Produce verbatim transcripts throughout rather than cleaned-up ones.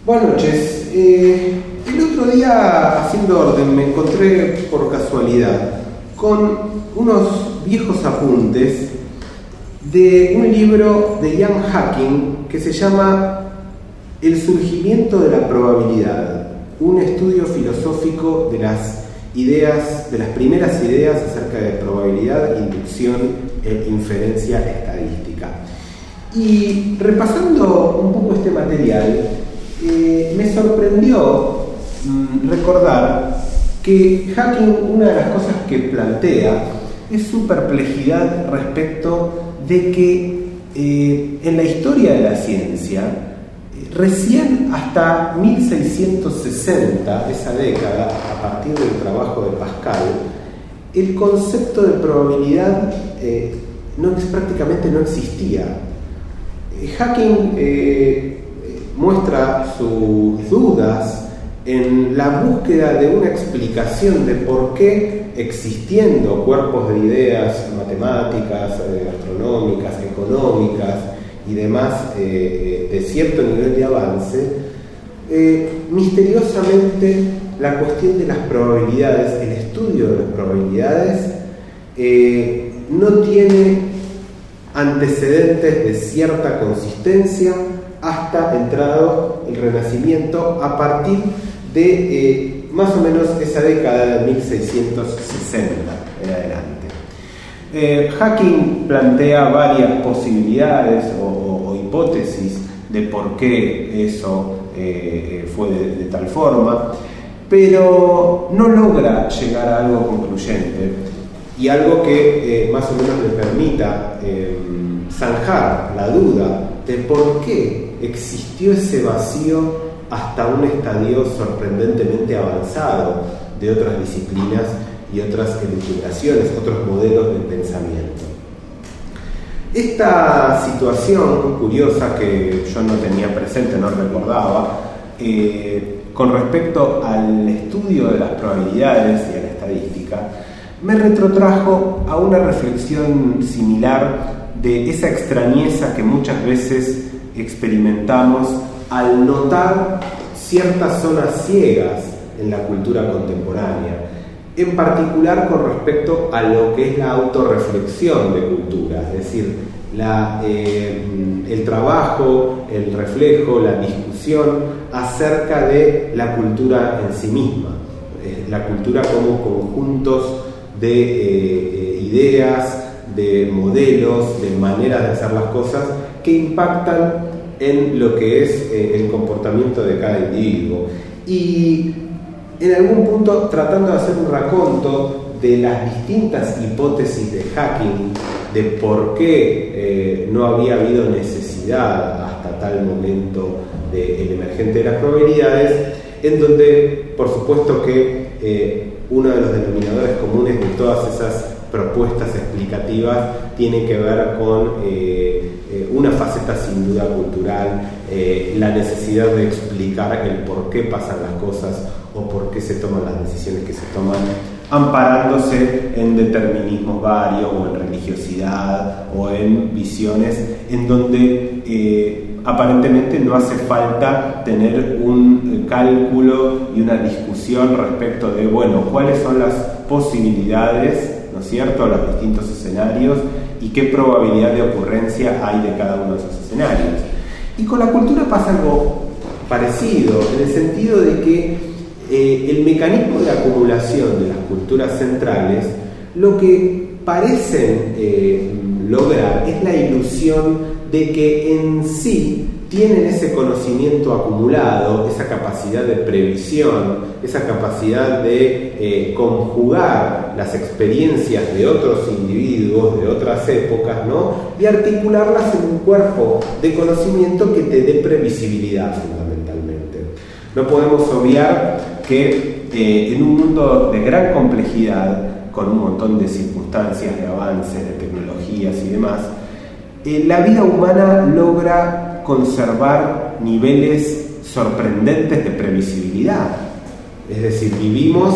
Buenas noches. Eh, el otro día, haciendo orden, me encontré por casualidad con unos viejos apuntes de un libro de Ian Hacking que se llama El surgimiento de la probabilidad, un estudio filosófico de las ideas, de las primeras ideas acerca de probabilidad, inducción e inferencia estadística. Y repasando un poco este material, eh, me sorprendió mmm, recordar que Hacking, una de las cosas que plantea es su perplejidad respecto de que eh, en la historia de la ciencia, eh, recién hasta mil seiscientos sesenta, esa década, a partir del trabajo de Pascal, el concepto de probabilidad eh, no, prácticamente no existía. Eh, Hacking eh, muestra sus dudas en la búsqueda de una explicación de por qué, existiendo cuerpos de ideas matemáticas, eh, astronómicas, económicas y demás eh, de cierto nivel de avance, eh, misteriosamente la cuestión de las probabilidades, el estudio de las probabilidades, eh, no tiene antecedentes de cierta consistencia hasta entrado el Renacimiento, a partir de eh, más o menos esa década de mil seiscientos sesenta en adelante. Eh, Hacking plantea varias posibilidades o, o, o hipótesis de por qué eso eh, fue de, de tal forma, pero no logra llegar a algo concluyente y algo que eh, más o menos le permita eh, zanjar la duda de por qué existió ese vacío hasta un estadio sorprendentemente avanzado de otras disciplinas y otras elucubraciones, otros modelos de pensamiento. Esta situación curiosa que yo no tenía presente, no recordaba, eh, con respecto al estudio de las probabilidades y a la estadística, me retrotrajo a una reflexión similar de esa extrañeza que muchas veces experimentamos al notar ciertas zonas ciegas en la cultura contemporánea, en particular con respecto a lo que es la autorreflexión de cultura, es decir, la, eh, el trabajo, el reflejo, la discusión acerca de la cultura en sí misma, eh, la cultura como conjuntos de eh, ideas, de modelos, de maneras de hacer las cosas que impactan en lo que es eh, el comportamiento de cada individuo, y en algún punto tratando de hacer un raconto de las distintas hipótesis de Hacking de por qué eh, no había habido necesidad hasta tal momento del emergente de las probabilidades, en donde por supuesto que eh, uno de los denominadores comunes de todas esas propuestas explicativas tiene que ver con eh, eh, una faceta sin duda cultural, eh, la necesidad de explicar el por qué pasan las cosas o por qué se toman las decisiones que se toman, amparándose en determinismos varios o en religiosidad o en visiones en donde eh, aparentemente no hace falta tener un cálculo y una discusión respecto de, bueno, cuáles son las posibilidades, ¿no es cierto?, los distintos escenarios y qué probabilidad de ocurrencia hay de cada uno de esos escenarios. Y con la cultura pasa algo parecido, en el sentido de que eh, el mecanismo de acumulación de las culturas centrales, lo que parecen eh, lograr es la ilusión de que en sí tienen ese conocimiento acumulado, esa capacidad de previsión, esa capacidad de eh, conjugar las experiencias de otros individuos, de otras épocas, ¿no?, y articularlas en un cuerpo de conocimiento que te dé previsibilidad fundamentalmente. No podemos obviar que eh, en un mundo de gran complejidad, con un montón de circunstancias, de avances, de tecnologías y demás, eh, la vida humana logra conservar niveles sorprendentes de previsibilidad. Es decir, vivimos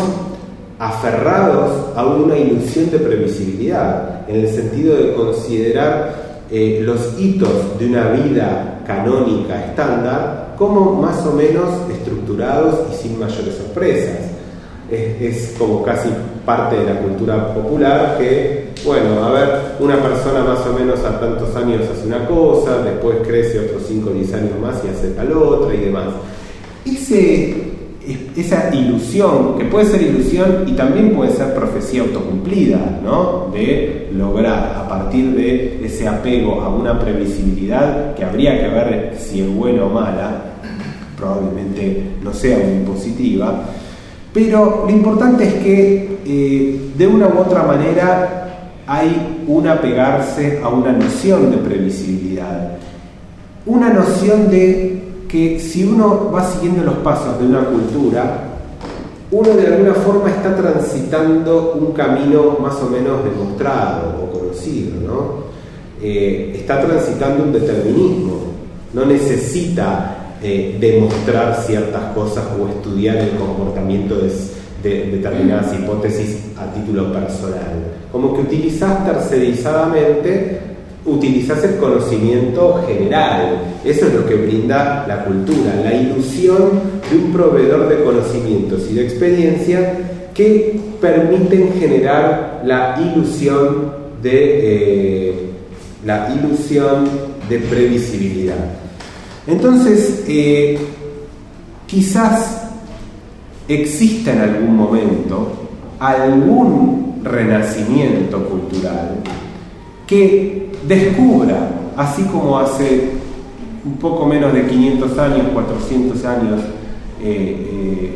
aferrados a una ilusión de previsibilidad, en el sentido de considerar eh, los hitos de una vida canónica estándar como más o menos estructurados y sin mayores sorpresas. Es, es como casi parte de la cultura popular que, bueno, a ver, una persona más o menos a tantos años hace una cosa, después crece otros cinco o diez años más y hace tal otra y demás. Ese, esa ilusión, que puede ser ilusión y también puede ser profecía autocumplida, ¿no? De lograr a partir de ese apego a una previsibilidad que habría que ver si es buena o mala, probablemente no sea muy positiva. Pero lo importante es que eh, de una u otra manera hay un apegarse a una noción de previsibilidad, una noción de que si uno va siguiendo los pasos de una cultura, uno de alguna forma está transitando un camino más o menos demostrado o conocido, ¿no? Eh, está transitando un determinismo, no necesita Eh, demostrar ciertas cosas o estudiar el comportamiento de, de determinadas hipótesis a título personal. Como que utilizás tercerizadamente, utilizás el conocimiento general. Eso es lo que brinda la cultura, la ilusión de un proveedor de conocimientos y de experiencia que permiten generar la ilusión de eh, la ilusión de previsibilidad. Entonces, eh, quizás exista en algún momento algún renacimiento cultural que descubra, así como hace un poco menos de quinientos años, cuatrocientos años, eh, eh,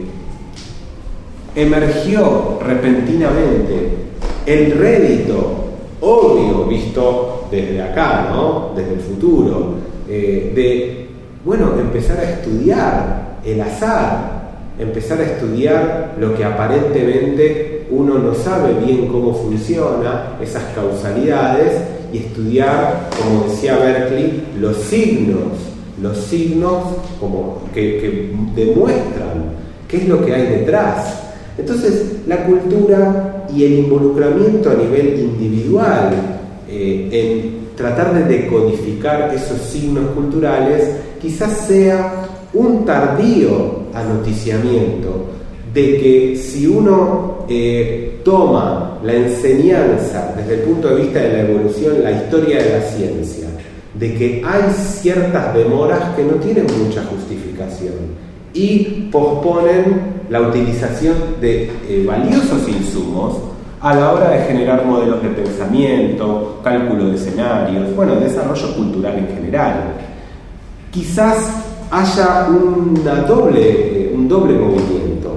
emergió repentinamente el rédito obvio visto desde acá, ¿no? Desde el futuro, eh, de bueno, empezar a estudiar el azar, empezar a estudiar lo que aparentemente uno no sabe bien cómo funciona, esas causalidades, y estudiar, como decía Berkeley, los signos, los signos como que, que demuestran qué es lo que hay detrás. Entonces, la cultura y el involucramiento a nivel individual eh, en tratar de decodificar esos signos culturales quizás sea un tardío anoticiamiento de que si uno eh, toma la enseñanza desde el punto de vista de la evolución, la historia de la ciencia, de que hay ciertas demoras que no tienen mucha justificación y posponen la utilización de eh, valiosos insumos a la hora de generar modelos de pensamiento, cálculo de escenarios, bueno, desarrollo cultural en general. Quizás haya una doble, un doble movimiento,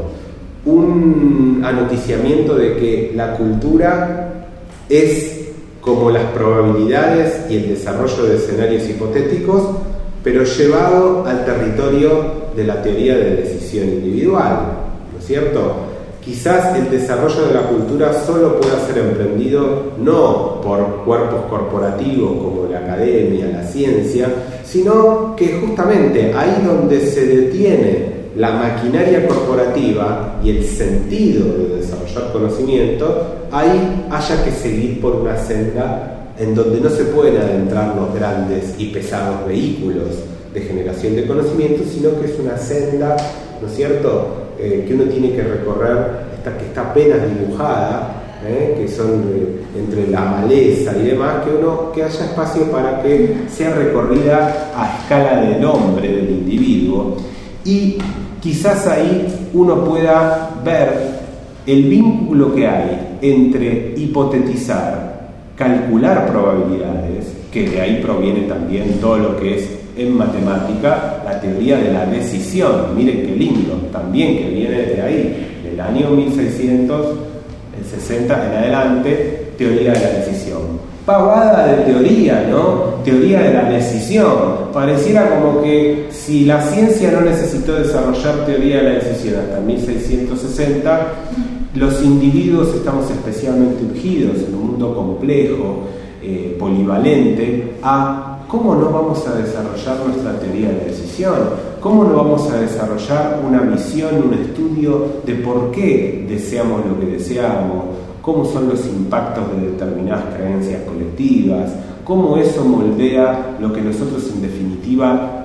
un anoticiamiento de que la cultura es como las probabilidades y el desarrollo de escenarios hipotéticos, pero llevado al territorio de la teoría de decisión individual, ¿no es cierto? Quizás el desarrollo de la cultura solo pueda ser emprendido no por cuerpos corporativos como la academia, la ciencia, sino que justamente ahí donde se detiene la maquinaria corporativa y el sentido de desarrollar conocimiento, ahí haya que seguir por una senda en donde no se pueden adentrar los grandes y pesados vehículos de generación de conocimiento, sino que es una senda, ¿no es cierto?, Eh, que uno tiene que recorrer, esta, que está apenas dibujada, eh, que son eh, entre la maleza y demás, que uno que haya espacio para que sea recorrida a escala del hombre, del individuo, y quizás ahí uno pueda ver el vínculo que hay entre hipotetizar, calcular probabilidades, que de ahí proviene también todo lo que es en matemática la teoría de la decisión. Miren qué lindo, también que viene de ahí, del año mil seiscientos sesenta en adelante, teoría de la decisión. Pavada de teoría, ¿no? Teoría de la decisión. Pareciera como que si la ciencia no necesitó desarrollar teoría de la decisión hasta mil seiscientos sesenta, los individuos estamos especialmente urgidos en un mundo complejo, eh, polivalente, a ¿cómo no vamos a desarrollar nuestra teoría de la decisión? ¿Cómo no vamos a desarrollar una visión, un estudio de por qué deseamos lo que deseamos? ¿Cómo son los impactos de determinadas creencias colectivas? ¿Cómo eso moldea lo que nosotros en definitiva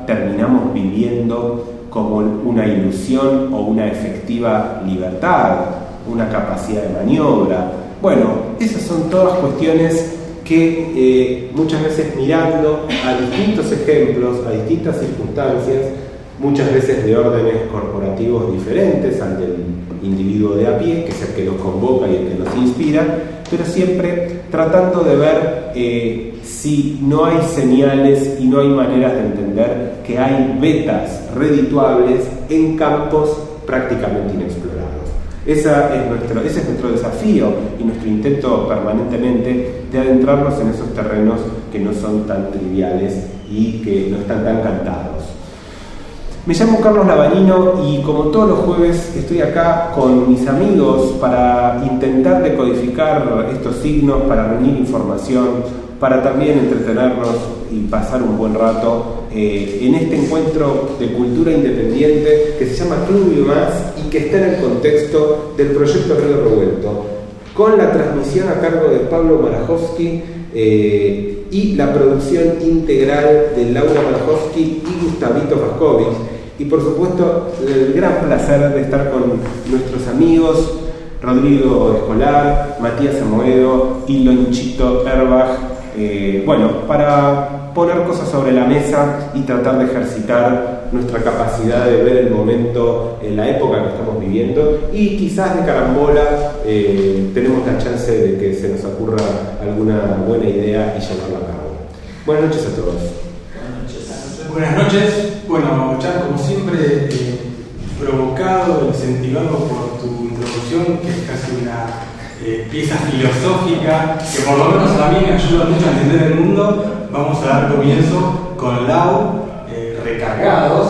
terminamos viviendo como una ilusión o una efectiva libertad, una capacidad de maniobra. Bueno, esas son todas cuestiones que eh, muchas veces mirando a distintos ejemplos, a distintas circunstancias, muchas veces de órdenes corporativos diferentes al del individuo de a pie, que es el que nos convoca y el que nos inspira, pero siempre tratando de ver eh, si no hay señales y no hay maneras de entender que hay vetas redituables en campos prácticamente inexplorados. Esa es nuestro, ese es nuestro desafío y nuestro intento permanentemente de adentrarnos en esos terrenos que no son tan triviales y que no están tan cantados. Me llamo Carlos Lavanino y como todos los jueves estoy acá con mis amigos para intentar decodificar estos signos, para reunir información, para también entretenernos y pasar un buen rato eh, en este encuentro de cultura independiente que se llama Club y Más y que está en el contexto del proyecto Río Revuelto, con la transmisión a cargo de Pablo Marajowski eh, y la producción integral de Laura Marajowski y Gustavito Vaskovich, y por supuesto el gran placer de estar con nuestros amigos Rodrigo Escolar, Matías Amoedo y Lonchito Erbach, eh, bueno, para poner cosas sobre la mesa y tratar de ejercitar nuestra capacidad de ver el momento, en la época que estamos viviendo, y quizás de carambola eh, tenemos la chance de que se nos ocurra alguna buena idea y llevarla a cabo. Buenas noches a todos. Buenas noches. Buenas noches. Bueno, Chan, como siempre, eh, provocado, incentivado por tu introducción, que es casi una eh, pieza filosófica que por lo menos a mí me ayuda mucho a entender el mundo, vamos a dar comienzo con Lau, eh, recargados,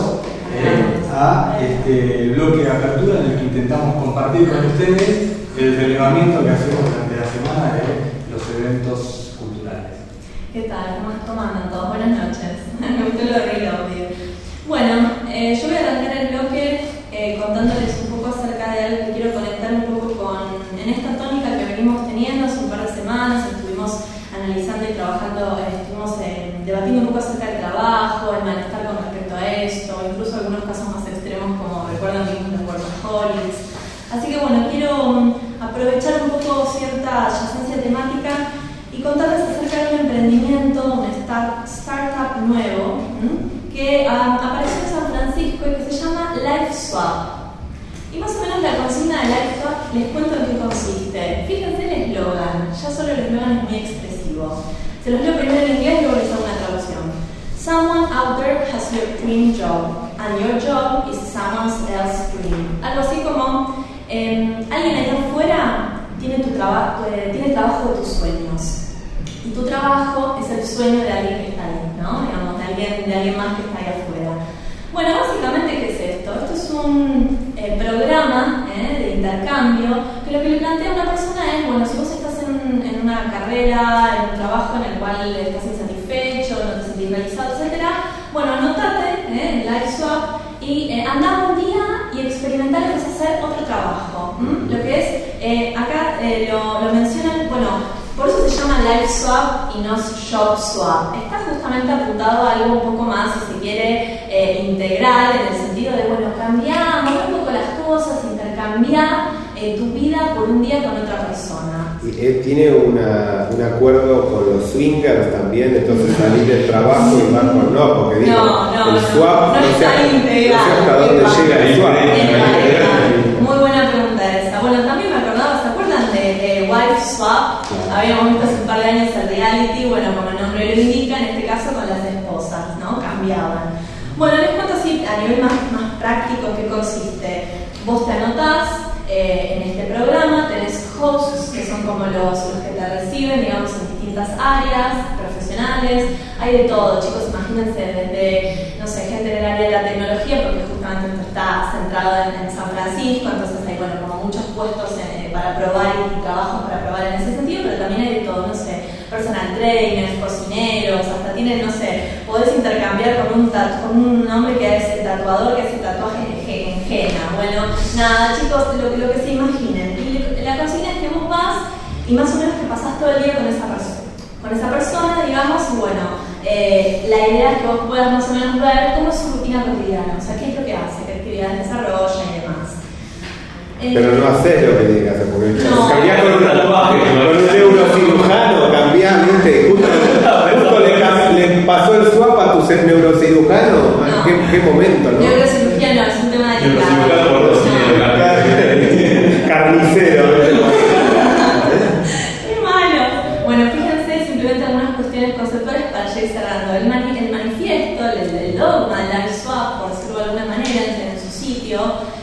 eh, a este bloque de apertura en el que intentamos compartir con ustedes el relevamiento que hacemos durante la semana de los eventos culturales. ¿Qué tal? ¿Cómo andan todos? Buenas noches. Me gustó lo de Río. Bueno, eh, yo voy a arrancar el bloque eh, contándoles un poco acerca de algo que quiero conectar un poco con, en esta tónica que venimos teniendo hace un par de semanas. Estuvimos analizando y trabajando, eh, estuvimos eh, debatiendo un poco acerca del trabajo, el malestar con respecto a esto, incluso algunos casos más extremos como recuerdan vimos los workaholics. Así que bueno, quiero um, aprovechar un poco cierta adyacencia temática y contarles acerca de un emprendimiento, un start, startup nuevo, ¿m? que um, apareció en San Francisco y que se llama LifeSwap. Y más o menos la consigna de LifeSwap les cuento en qué consiste. Fíjense el eslogan, ya solo el eslogan es muy expresivo. Se los leo primero en inglés y luego les hago una traducción. Someone out there has your dream job, and your job is someone else's dream. Algo así como, eh, alguien allá afuera tiene, tu trabajo, eh, tiene el trabajo de tus sueños. Y tu trabajo es el sueño de alguien que está ahí, ¿no? Digamos, de alguien, de alguien más que está ahí afuera. Bueno, básicamente, ¿qué es esto? Esto es un eh, programa eh, de intercambio que lo que le plantea a una persona es, bueno, si vos estás en, en una carrera, en un trabajo en el cual estás insatisfecho, no te sentís realizado, etcétera, bueno, anotate eh, en LifeSwap y eh, andá un día y experimentar lo que es hacer otro trabajo. ¿m? Lo que es, eh, acá eh, lo, lo mencionan, bueno, por eso se llama LifeSwap y no ShopSwap. Está justamente apuntado a algo un poco más, si se quiere, eh, integral, en el sentido de, bueno, cambiar, mover un poco las cosas, intercambiar eh, tu vida por un día con otra persona. Y él tiene una, un acuerdo con los swingers también, entonces salir del trabajo y vas con no, porque digo, no, no, el swap, no, no, no sé, está integrado. No sé hasta dónde llega el swap. Muy buena pregunta esa. Bueno, también me acordaba, ¿se acuerdan de eh, WifeSwap? Habíamos visto hace un par de años el reality, bueno, como el nombre lo indica, en este caso con las esposas, ¿no? Cambiaban. Bueno, les cuento así a nivel más, más práctico en qué consiste. Vos te anotás eh, en este programa, tenés hosts, que son como los, los que te reciben, digamos, en distintas áreas profesionales. Hay de todo, chicos, imagínense, desde, no sé, gente del área de la tecnología, porque justamente esto está centrado en, en San Francisco, entonces hay, bueno, como muchos puestos en, para probar y trabajos para probar en ese sentido, pero también hay de todo, no sé, personal trainers, cocineros, hasta tienen, no sé, podés intercambiar con un, con un hombre que es el tatuador, que hace tatuajes en henna. Bueno, nada, chicos, lo, lo que se imaginen. Y la consigna es que vos vas y más o menos te pasás todo el día con esa persona. Con esa persona, digamos, y bueno, eh, la idea es que vos puedas más o menos ver cómo es su rutina cotidiana, o sea, qué es lo que hace, qué actividades desarrolla y demás. Pero no haces lo que tienes que hacer, porque no. cambiás con, con un neurocirujano, cambiás, ¿viste? Justo, justo le, le pasó el swap a tu neurocirujano. No. ¿Qué, qué momento, ¿no? Neurocirugía no, es un tema de Neurocirujano por dos no. Carnicero. Qué malo. Bueno, fíjense simplemente algunas cuestiones conceptuales para ya ir cerrando. El, mani el manifiesto, el, el dogma, el live swap, por decirlo de alguna manera, en su sitio.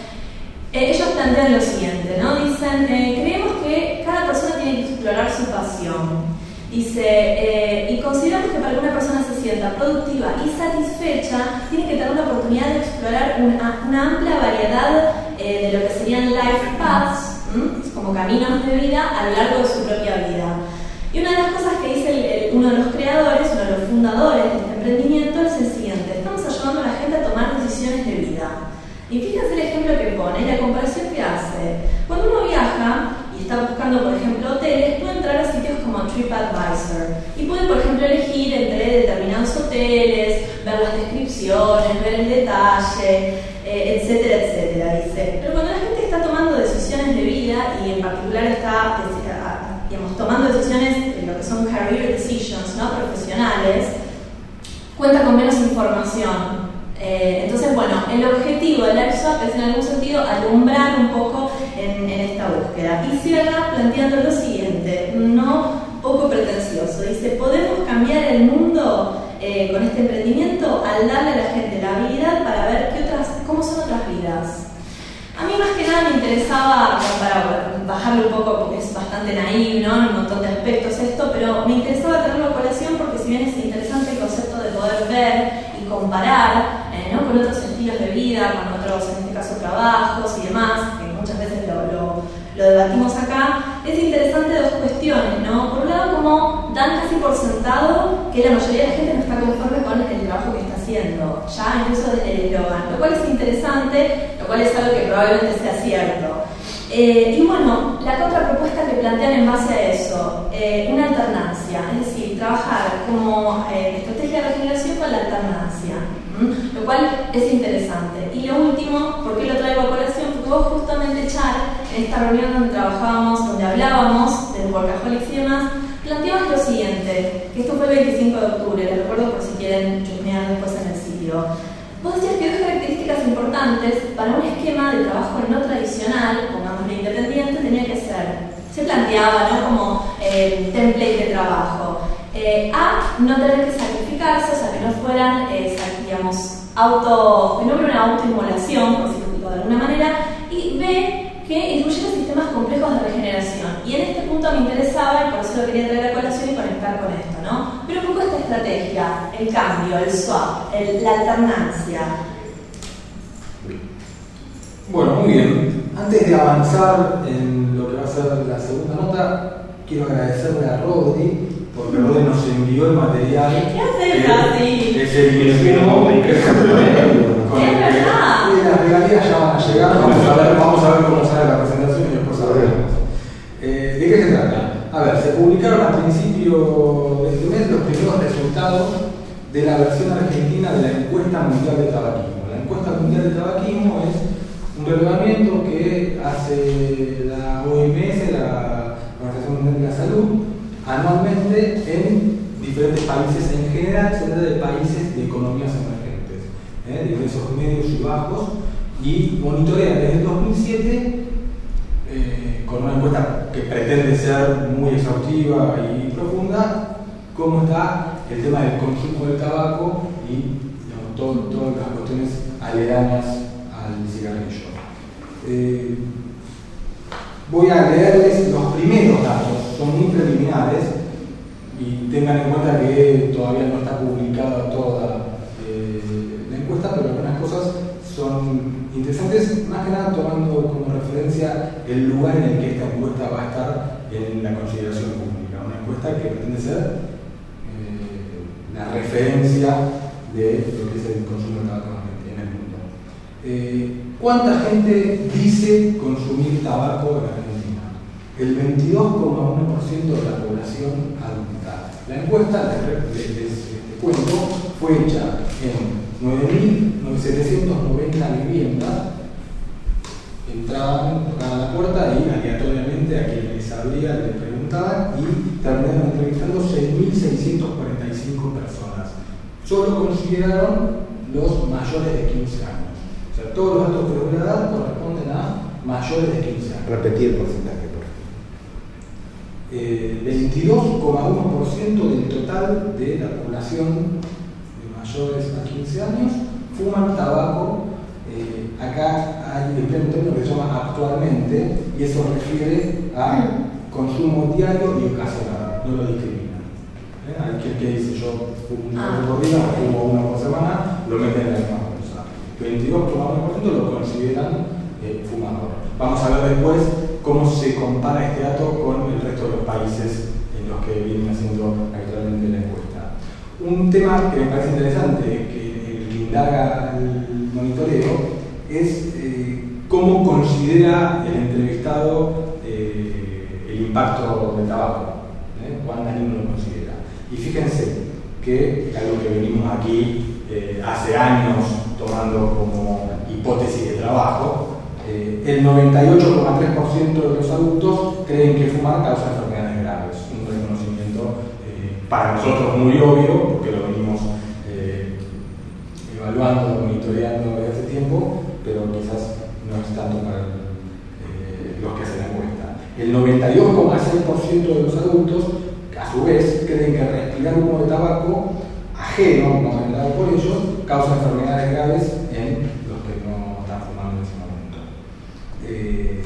Eh, ellos plantean lo siguiente, ¿no? Dicen, eh, creemos que cada persona tiene que explorar su pasión. Dice, eh, y consideramos que para que una persona se sienta productiva y satisfecha, tiene que tener la oportunidad de explorar una, una amplia variedad eh, de lo que serían life paths, ¿m? como caminos de vida a lo largo de su propia vida. Y una de las cosas que dice el, el, uno de los creadores, uno de los fundadores de este emprendimiento es el siguiente: estamos ayudando a la gente a tomar decisiones de vida. Y fíjense el ejemplo que pone, la comparación que hace. Cuando uno viaja y está buscando, por ejemplo, hoteles, puede entrar a sitios como TripAdvisor y puede, por ejemplo, elegir entre determinados hoteles, ver las descripciones, ver el detalle, eh, etcétera, etcétera, dice. Pero cuando la gente está tomando decisiones de vida y en particular está, digamos, tomando decisiones en lo que son career decisions, ¿no? Profesionales, cuenta con menos información. Eh, entonces, bueno, el objetivo del live swap es en algún sentido alumbrar un poco en, en esta búsqueda. Y cierra planteando lo siguiente, no poco pretencioso. Dice, podemos cambiar el mundo eh, con este emprendimiento al darle a la gente la habilidad para ver qué otras, cómo son otras vidas. A mí más que nada me interesaba, para bajarle un poco porque es bastante naïve, ¿no? En un montón de aspectos esto, pero me interesaba tenerlo a colación porque si bien es interesante el concepto de poder ver y comparar, eh, ¿no? Con otros estilos de vida, con otros, en este caso, trabajos y demás, que muchas veces lo, lo, lo debatimos acá, es interesante dos cuestiones, ¿no? Por un lado, como dan casi por sentado que la mayoría de la gente no está conforme con el trabajo que está haciendo, ya incluso desde el eslogan, lo cual es interesante, lo cual es algo que probablemente sea cierto. Eh, y bueno, la contrapropuesta que plantean en base a eso, eh, una alternancia, es decir, trabajar como eh, estrategia de regeneración con la alternancia, ¿m? Lo cual es interesante. Y lo último, ¿por qué lo traigo a colación? Porque vos justamente, Char, en esta reunión donde trabajábamos, donde hablábamos del workaholics y demás, planteabas lo siguiente, que esto fue el veinticinco de octubre, lo recuerdo por si quieren chusmear después en el sitio. Vos decías que dos características importantes para un esquema de trabajo no tradicional, pongámosle independiente, tenía que ser, se planteaba, ¿no? Como eh, template de trabajo. Eh, A, no tener que sacrificarse, o sea, que no fueran, eh, digamos, auto, que no fuera una autoinmolación, por decirlo de alguna manera, y B, que incluyera sistemas complejos de regeneración. Y en este punto me interesaba, y por eso lo quería traer a colación y conectar con esto, ¿no? Pero un poco esta estrategia, el cambio, el swap, el, la alternancia. Bueno, muy bien. Antes de avanzar en lo que va a ser la segunda nota, quiero agradecerle a Rodri, porque Rodri nos envió el material. ¿Qué haces así? Es el mismo con el que y las regalías ya van a llegar. Vamos a ver, vamos a ver cómo sale la presentación y después sabremos. Eh, ¿De qué se trata? A ver, se publicaron al principio de este mes los primeros resultados de la versión argentina de la encuesta mundial de tabaquismo. La encuesta mundial de tabaquismo es un relevamiento que hace la O M S, la Organización Mundial de la Salud, anualmente en diferentes países. En general se trata de países de economías emergentes, ¿eh? de ingresos medios y bajos, y monitorea desde el dos mil siete eh, con una encuesta que pretende ser muy exhaustiva y profunda cómo está el tema del consumo del tabaco y, digamos, todo, todas las cuestiones aledañas al cigarrillo. Eh, voy a leerles los primeros datos, son muy preliminares y tengan en cuenta que todavía no está publicada toda eh, la encuesta, pero algunas cosas son interesantes, más que nada tomando como referencia el lugar en el que esta encuesta va a estar en la consideración pública, una encuesta que pretende ser eh, la referencia de lo que es el consumo de tabaco en el mundo. Eh, ¿Cuánta gente dice consumir tabaco en Argentina? El veintidós coma uno por ciento de la población adulta. La encuesta, les, les, les cuento, fue hecha en nueve mil setecientas noventa viviendas. Entraban, tocaban la puerta y aleatoriamente a quien les abría le preguntaban y terminaron entrevistando seis mil seiscientas cuarenta y cinco personas. Solo consideraron los mayores de quince años. O sea, todos los datos que les voy a dar corresponden a mayores de quince años. Repetí el porcentaje, por favor. Eh, veintidós coma uno por ciento del total de la población de mayores a quince años fuman tabaco. Eh, acá hay un término que se llama actualmente y eso refiere a consumo diario y ocasional, no lo discrimina. ¿Eh? Hay quien que dice yo fumo una vez por día o fumo una por semana, lo meten en la misma bolsa. veintidós coma uno por ciento lo consideran eh, fumador. Vamos a ver después cómo se compara este dato con el resto de los países en los que vienen haciendo actualmente la encuesta. Un tema que me parece interesante, que el indaga el monitoreo, es eh, cómo considera el entrevistado eh, el impacto del tabaco, ¿eh? cuán dañino lo considera. Y fíjense que algo que venimos aquí eh, hace años tomando como hipótesis de trabajo, eh, el noventa y ocho coma tres por ciento de los adultos creen que fumar causa enfermedades graves, un reconocimiento eh, para nosotros muy obvio, porque lo venimos eh, evaluando, monitoreando desde hace tiempo, pero quizás no es tanto para el, eh, los que hacen la encuesta. El noventa y dos coma seis por ciento de los adultos, a su vez, creen que respirar humo de tabaco ajeno, no generado por ellos, causa enfermedades graves en los que no están fumando en ese momento. Eh,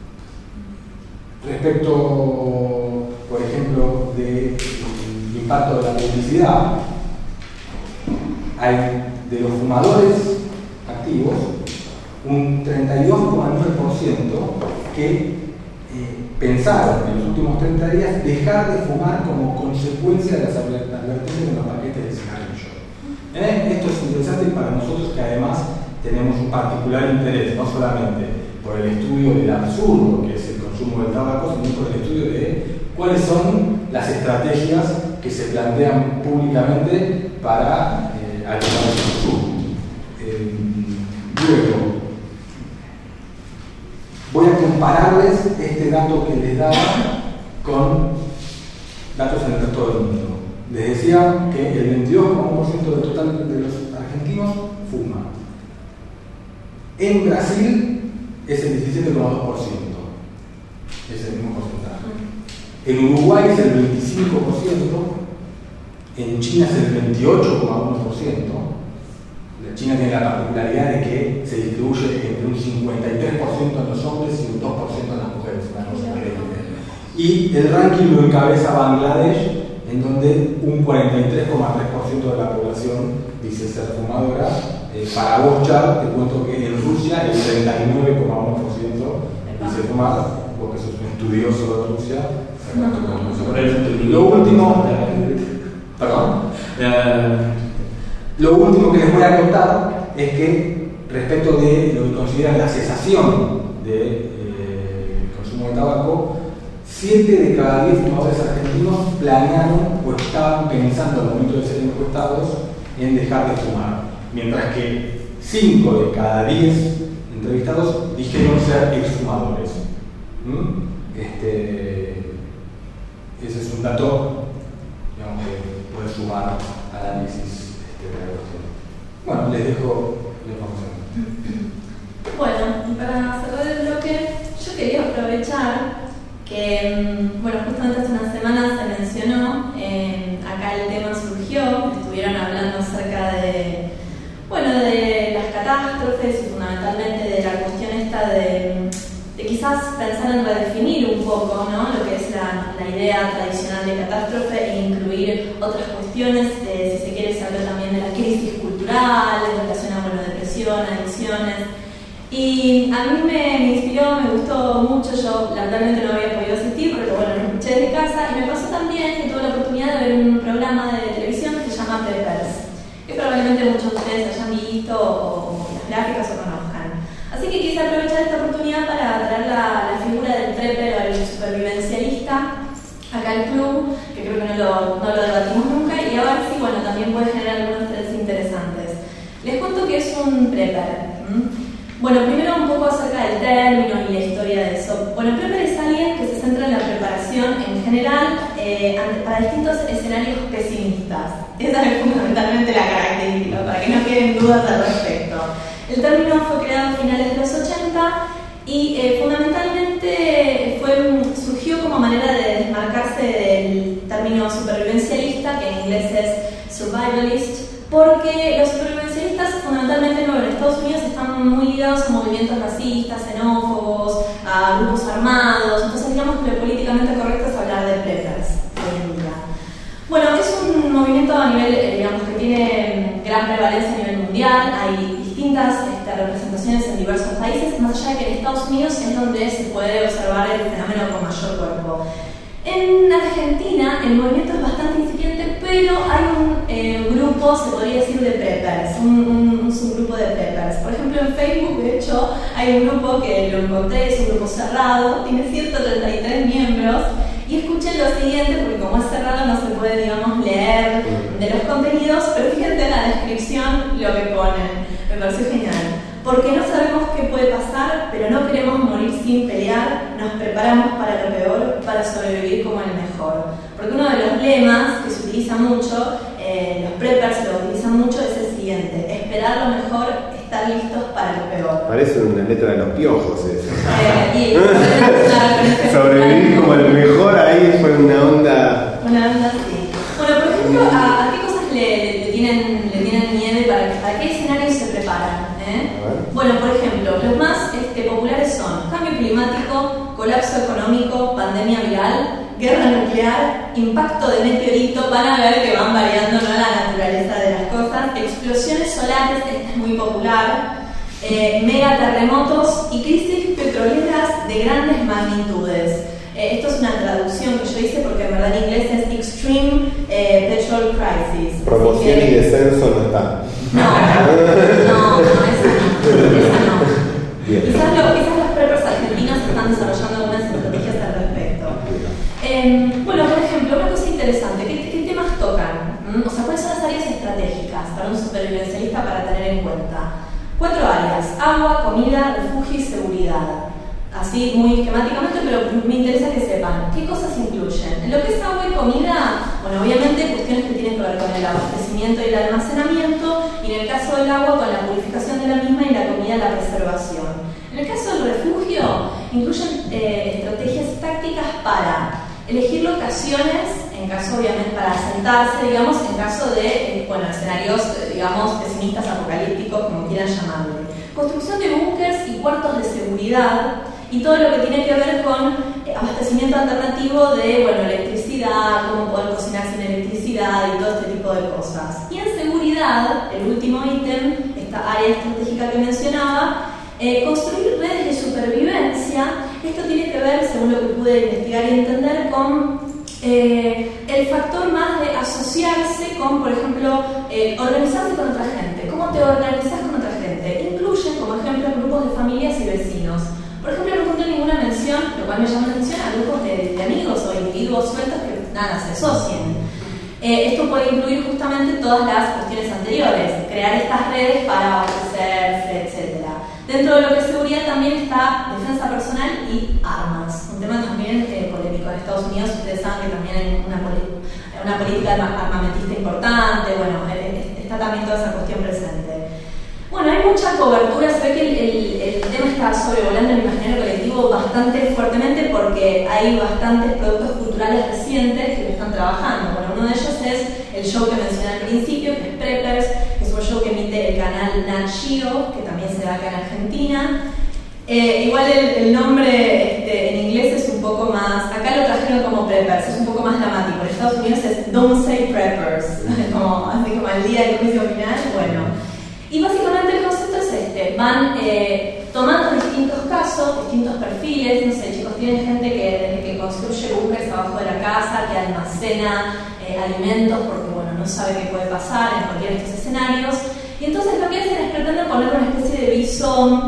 respecto, por ejemplo, del impacto de la publicidad, hay de los fumadores activos un treinta y dos coma nueve por ciento que eh, pensaron en los últimos treinta días dejar de fumar como consecuencia de las advertencias en los paquetes de cigarrillo. ¿Eh? Esto es interesante para nosotros que además tenemos un particular interés, no solamente por el estudio del absurdo que es el consumo del tabaco, sino por el estudio de cuáles son las estrategias que se plantean públicamente para eh, ayudar al consumo. Eh, luego, voy a compararles este dato que les daba con datos en el resto del mundo. Les decía que el veintidós coma uno por ciento del total de los argentinos fuma. En Brasil es el diecisiete coma dos por ciento. Es el mismo porcentaje. En Uruguay es el veinticinco por ciento. En China es el veintiocho coma uno por ciento. China tiene la particularidad de que se distribuye entre un cincuenta y tres por ciento en los hombres y un dos por ciento en las mujeres, una cosa increíble. Y el ranking lo encabeza Bangladesh, en donde un cuarenta y tres coma tres por ciento de la población dice ser fumadora. Eh, para vos, Char, te cuento que en Rusia el treinta y nueve coma uno por ciento dice fumar, porque sos un estudioso de Rusia. Lo último, perdón. Lo último que les voy a contar es que respecto de lo que consideran la cesación del eh, consumo de tabaco, siete de cada diez fumadores argentinos planearon o estaban pensando al momento de ser encuestados en dejar de fumar, mientras que cinco de cada diez entrevistados dijeron ser exfumadores. ¿Mm? Este, ese es un dato, digamos, que puede sumar al análisis. Bueno, les dejo la información. Bueno, y para cerrar el bloque, yo quería aprovechar que, bueno, justamente hace unas semanas se mencionó, eh, acá el tema surgió, estuvieron hablando acerca de, bueno, de las catástrofes y fundamentalmente de la cuestión esta de, de quizás pensar en redefinir un poco, ¿no?, lo que es la, la idea tradicional de catástrofe e incluir otras cuestiones, eh, si se quiere se habla también de la crisis cultural en relación a, bueno, depresión, adicciones. Y a mí me, me inspiró, me gustó mucho. Yo lamentablemente no había podido asistir, pero bueno, lo escuché desde casa. Y me pasó también que tuve la oportunidad de ver un programa de televisión que se llama Preppers, que probablemente muchos de ustedes hayan visto o, o las gráficas o conozcan. Así que quise aprovechar esta oportunidad para traer la, la figura del prepper o el supervivencialista acá al club, que creo que no lo, no lo prepper? ¿Mm? Bueno, primero un poco acerca del término y la historia de eso. Bueno, prepper es alguien que se centra en la preparación en general eh, para distintos escenarios pesimistas. Esa es fundamentalmente la característica, para que no queden dudas al respecto. El término fue creado a finales de los ochenta y eh, fundamentalmente fue, surgió como manera de desmarcarse del término supervivencialista, que en inglés es survivalist, porque los supervivencialistas fundamentalmente no, en Estados Unidos están muy ligados a movimientos racistas, xenófobos, a grupos armados, entonces digamos que lo políticamente correcto es hablar de preppers hoy en día. Bueno, es un movimiento a nivel, eh, digamos, que tiene gran prevalencia a nivel mundial, hay distintas este, representaciones en diversos países, más allá de que en Estados Unidos es donde se puede observar el fenómeno con mayor cuerpo. En Argentina el movimiento es bastante incipiente, pero hay un eh, grupo, se podría decir, de preppers, un, un, un subgrupo de preppers. Por ejemplo, en Facebook, de hecho, hay un grupo que lo encontré, es un grupo cerrado, tiene ciento treinta y tres miembros, y escuchen lo siguiente, porque como es cerrado no se puede, digamos, leer de los contenidos, pero fíjense en la descripción lo que ponen, me pareció genial. Porque no sabemos qué puede pasar, pero no queremos morir sin pelear, nos preparamos para lo peor, para sobrevivir como el mejor. Porque uno de los lemas que se utiliza mucho, eh, los preppers lo utilizan mucho, es el siguiente: esperar lo mejor, estar listos para lo peor. Parece una letra de los Piojos eso. Eh, y, una sobrevivir como el mejor, ahí fue una onda... Una onda, sí. Bueno, por ejemplo, ¿a, a qué cosas le, le, tienen, le tienen miedo y para, para qué escenarios se preparan? ¿Eh? Bueno, por ejemplo, los más este, populares son cambio climático, colapso económico, pandemia viral, guerra nuclear, impacto de meteorito, van a ver que van variando, ¿no?, la naturaleza de las cosas, explosiones solares, esta es muy popular, eh, megaterremotos y crisis petroleras de grandes magnitudes. Eh, esto es una traducción que yo hice porque en verdad en inglés es Extreme eh, Petrol Crisis. Promoción que... y descenso no está. No, no, no, esa no. Esa no. Bien. Quizás, lo, quizás los preppers argentinos están desarrollando algunas estrategias al respecto. Eh, bueno, por ejemplo, una cosa interesante, ¿qué, qué temas tocan? ¿Mm? O sea, ¿cuáles son las áreas estratégicas para un supervivencialista para tener en cuenta? Cuatro áreas: agua, comida, refugio y seguridad. Así muy esquemáticamente, pero me interesa que sepan qué cosas incluyen. En lo que es agua y comida, bueno, obviamente cuestiones que tienen que ver con el abastecimiento y el almacenamiento, y en el caso del agua con la purificación de la misma y la comida la preservación. En el caso del refugio, incluyen eh, estrategias tácticas para elegir locaciones, en caso obviamente para asentarse, digamos, en caso de, eh, bueno, escenarios, eh, digamos, pesimistas, apocalípticos, como quieran llamarle. Construcción de búnkers y cuartos de seguridad, y todo lo que tiene que ver con eh, abastecimiento alternativo de, bueno, electricidad, cómo poder cocinar sin electricidad y todo este tipo de cosas. Y en seguridad, el último ítem, esta área estratégica que mencionaba, eh, construir redes de supervivencia. Esto tiene que ver, según lo que pude investigar y entender, con eh, el factor más de asociarse con, por ejemplo, eh, organizarse con otra gente. ¿Cómo te organizas con otra gente? Incluyen, como ejemplo, grupos de familias y vecinos. Por ejemplo, no encontré ninguna mención, lo cual me llama la atención, a grupos de, de amigos o individuos sueltos que nada se asocien. Eh, esto puede incluir justamente todas las cuestiones anteriores, crear estas redes para abastecerse, etcétera. Dentro de lo que es seguridad también está defensa personal y armas, un tema también eh, polémico en Estados Unidos. Ustedes saben que también hay una, una política armamentista importante, bueno, eh, está también toda esa cuestión presente. Bueno, hay mucha cobertura, se ve que el, el, el tema está sobrevolando el imaginario colectivo bastante fuertemente porque hay bastantes productos culturales recientes que lo están trabajando. Bueno, uno de ellos es el show que mencioné al principio, que es Preppers, que es un show que emite el canal Nat Geo, que también se da acá en Argentina. Eh, igual el, el nombre este, en inglés es un poco más, acá lo trajeron como Preppers, es un poco más dramático. En Estados Unidos es Don't Say Preppers, como, así como el día del juicio final, bueno. Y básicamente el concepto es este: van eh, tomando distintos casos, distintos perfiles, no sé, chicos, tienen gente que desde que construye búnkers abajo de la casa, que almacena eh, alimentos porque, bueno, no sabe qué puede pasar en cualquiera de estos escenarios, y entonces lo que hacen es pretender poner una especie de visón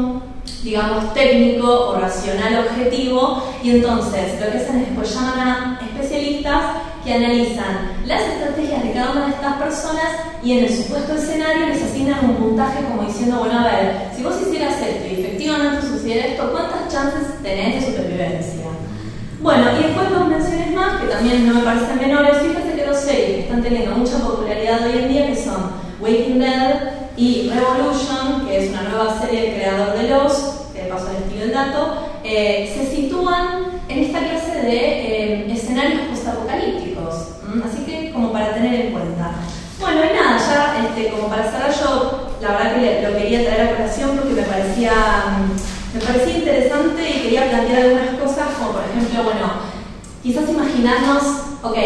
digamos, técnico o racional objetivo, y entonces lo que hacen es después llaman a especialistas que analizan las estrategias de cada una de estas personas y en el supuesto escenario les asignan un puntaje como diciendo, bueno, a ver, si vos hicieras esto y efectivamente sucediera esto, ¿cuántas chances tenés de supervivencia? Bueno, y después dos menciones más que también no me parecen menores. Fíjate que dos series que están teniendo mucha popularidad hoy en día, que son Walking Dead y Revolution, que es una nueva serie del creador de Lost, que de paso les tiro el dato, eh, se sitúan en esta clase de eh, escenarios postapocalípticos, ¿m? Así que como para tener en cuenta. Bueno, y nada, ya este, como para cerrar, yo la verdad que lo quería traer a colación porque me parecía, me parecía interesante y quería plantear algunas cosas, como por ejemplo, bueno, quizás imaginarnos, ok,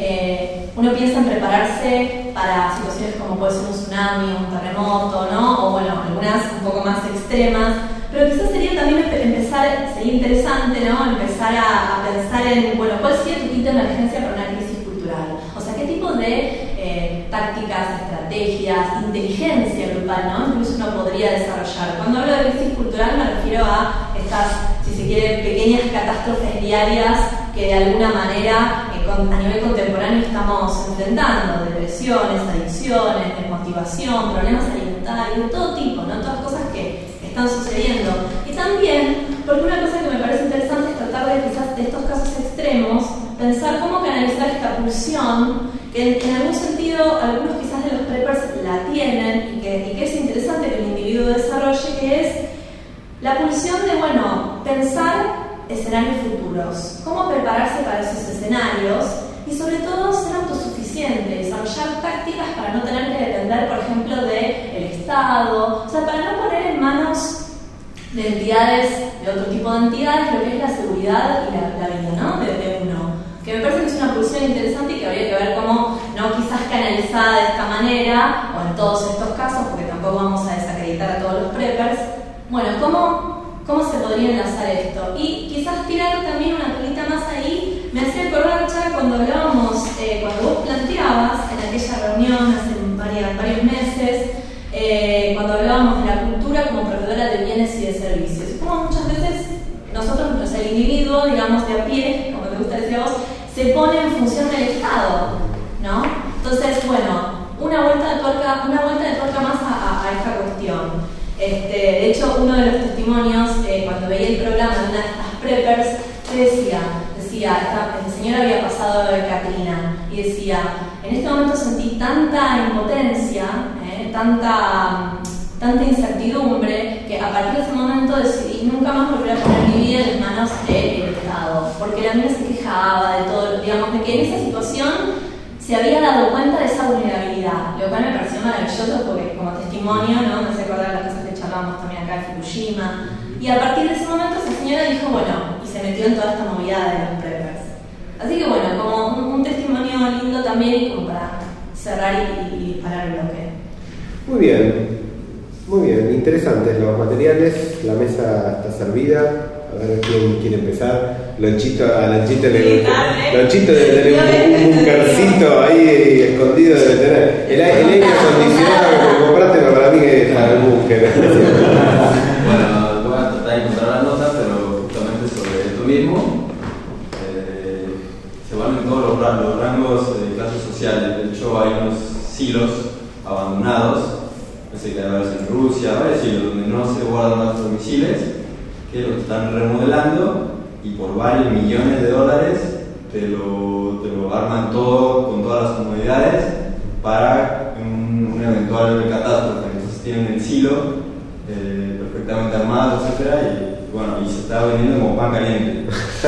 eh, uno piensa en prepararse para situaciones como puede ser un tsunami, un terremoto, ¿no? O bueno, algunas un poco más extremas, pero quizás sería también empezar, sería interesante, ¿no? Empezar a, a pensar en, bueno, ¿cuál sería tu kit de emergencia para una crisis cultural? O sea, ¿qué tipo de eh, tácticas, estrategias, inteligencia grupal, ¿no? Incluso uno podría desarrollar. Cuando hablo de crisis cultural me refiero a estas, si se quiere, pequeñas catástrofes diarias que de alguna manera eh, con, a nivel contemporáneo estamos enfrentando, depresiones, adicciones, desmotivación, problemas alimentarios, de todo tipo, ¿no? Todas cosas que están sucediendo. Y también, porque una cosa que me parece interesante es tratar de quizás de estos casos extremos, pensar cómo canalizar esta pulsión, que en, en algún sentido algunos quizás de los preppers la tienen y que, y que es interesante que el individuo desarrolle, que es la pulsión de, bueno, pensar escenarios futuros, cómo prepararse para esos escenarios y sobre todo ser autosuficiente, desarrollar tácticas para no tener que depender, por ejemplo, del Estado, o sea, para no poner en manos de entidades, de otro tipo de entidades, lo que es la seguridad y la, la vida, ¿no? De, de uno. Que me parece que es una pulsión interesante y que habría que ver cómo, no quizás canalizada de esta manera, o en todos estos casos, porque tampoco vamos a desacreditar a todos los preppers, bueno, cómo... ¿Cómo se podría enlazar esto? Y quizás tirar también una colita más ahí. Me hacía acordar, ya cuando hablábamos, eh, cuando vos planteabas en aquella reunión hace varias, varios meses, eh, cuando hablábamos de la cultura como proveedora de bienes y de servicios. Y como muchas veces nosotros, o sea, el individuo, digamos, de a pie, como te gusta decir a vos, se pone en función del Estado, ¿no? Entonces, bueno, una vuelta de tuerca, una vuelta de tuerca más a, a, a esta cuestión. Este, de hecho, uno de los testimonios, eh, cuando veía el programa de una de estas preppers, decía, decía, esta, el señor había pasado de Katrina, y decía, en este momento sentí tanta impotencia, eh, tanta, tanta incertidumbre, que a partir de ese momento decidí nunca más volver a poner mi vida en las manos del Estado, porque la mía se quejaba de todo, digamos, de que en esa situación se había dado cuenta de esa vulnerabilidad, lo cual me pareció maravilloso porque como testimonio, ¿no? Me hace acordar las cosas que charlábamos también acá en Fukushima. Y a partir de ese momento esa señora dijo, bueno, y se metió en toda esta movida de los preppers. Así que bueno, como un, un testimonio lindo también como para cerrar y, y parar el bloque. Muy bien, muy bien, interesantes los materiales, la mesa está servida. A ver quién quiere empezar. Lonchito, a Lonchito le gusta. Lonchito debe tener un, un bunkercito ahí escondido, debe tener. El, el aire acondicionado que me compraste, no, para mí que es para el búnker. Bueno, voy a tratar de encontrar la nota, pero justamente sobre esto mismo. Eh, se van en todos los, los rangos de clases sociales. De hecho, hay unos silos abandonados. Parece que hay varios en Rusia, varios silos donde no se guardan nuestros misiles, que lo están remodelando y por varios millones de dólares te lo, te lo arman todo con todas las comodidades para un, un eventual catástrofe. Entonces tienen el silo eh, perfectamente armado, etcétera, y bueno, y se está vendiendo como pan caliente.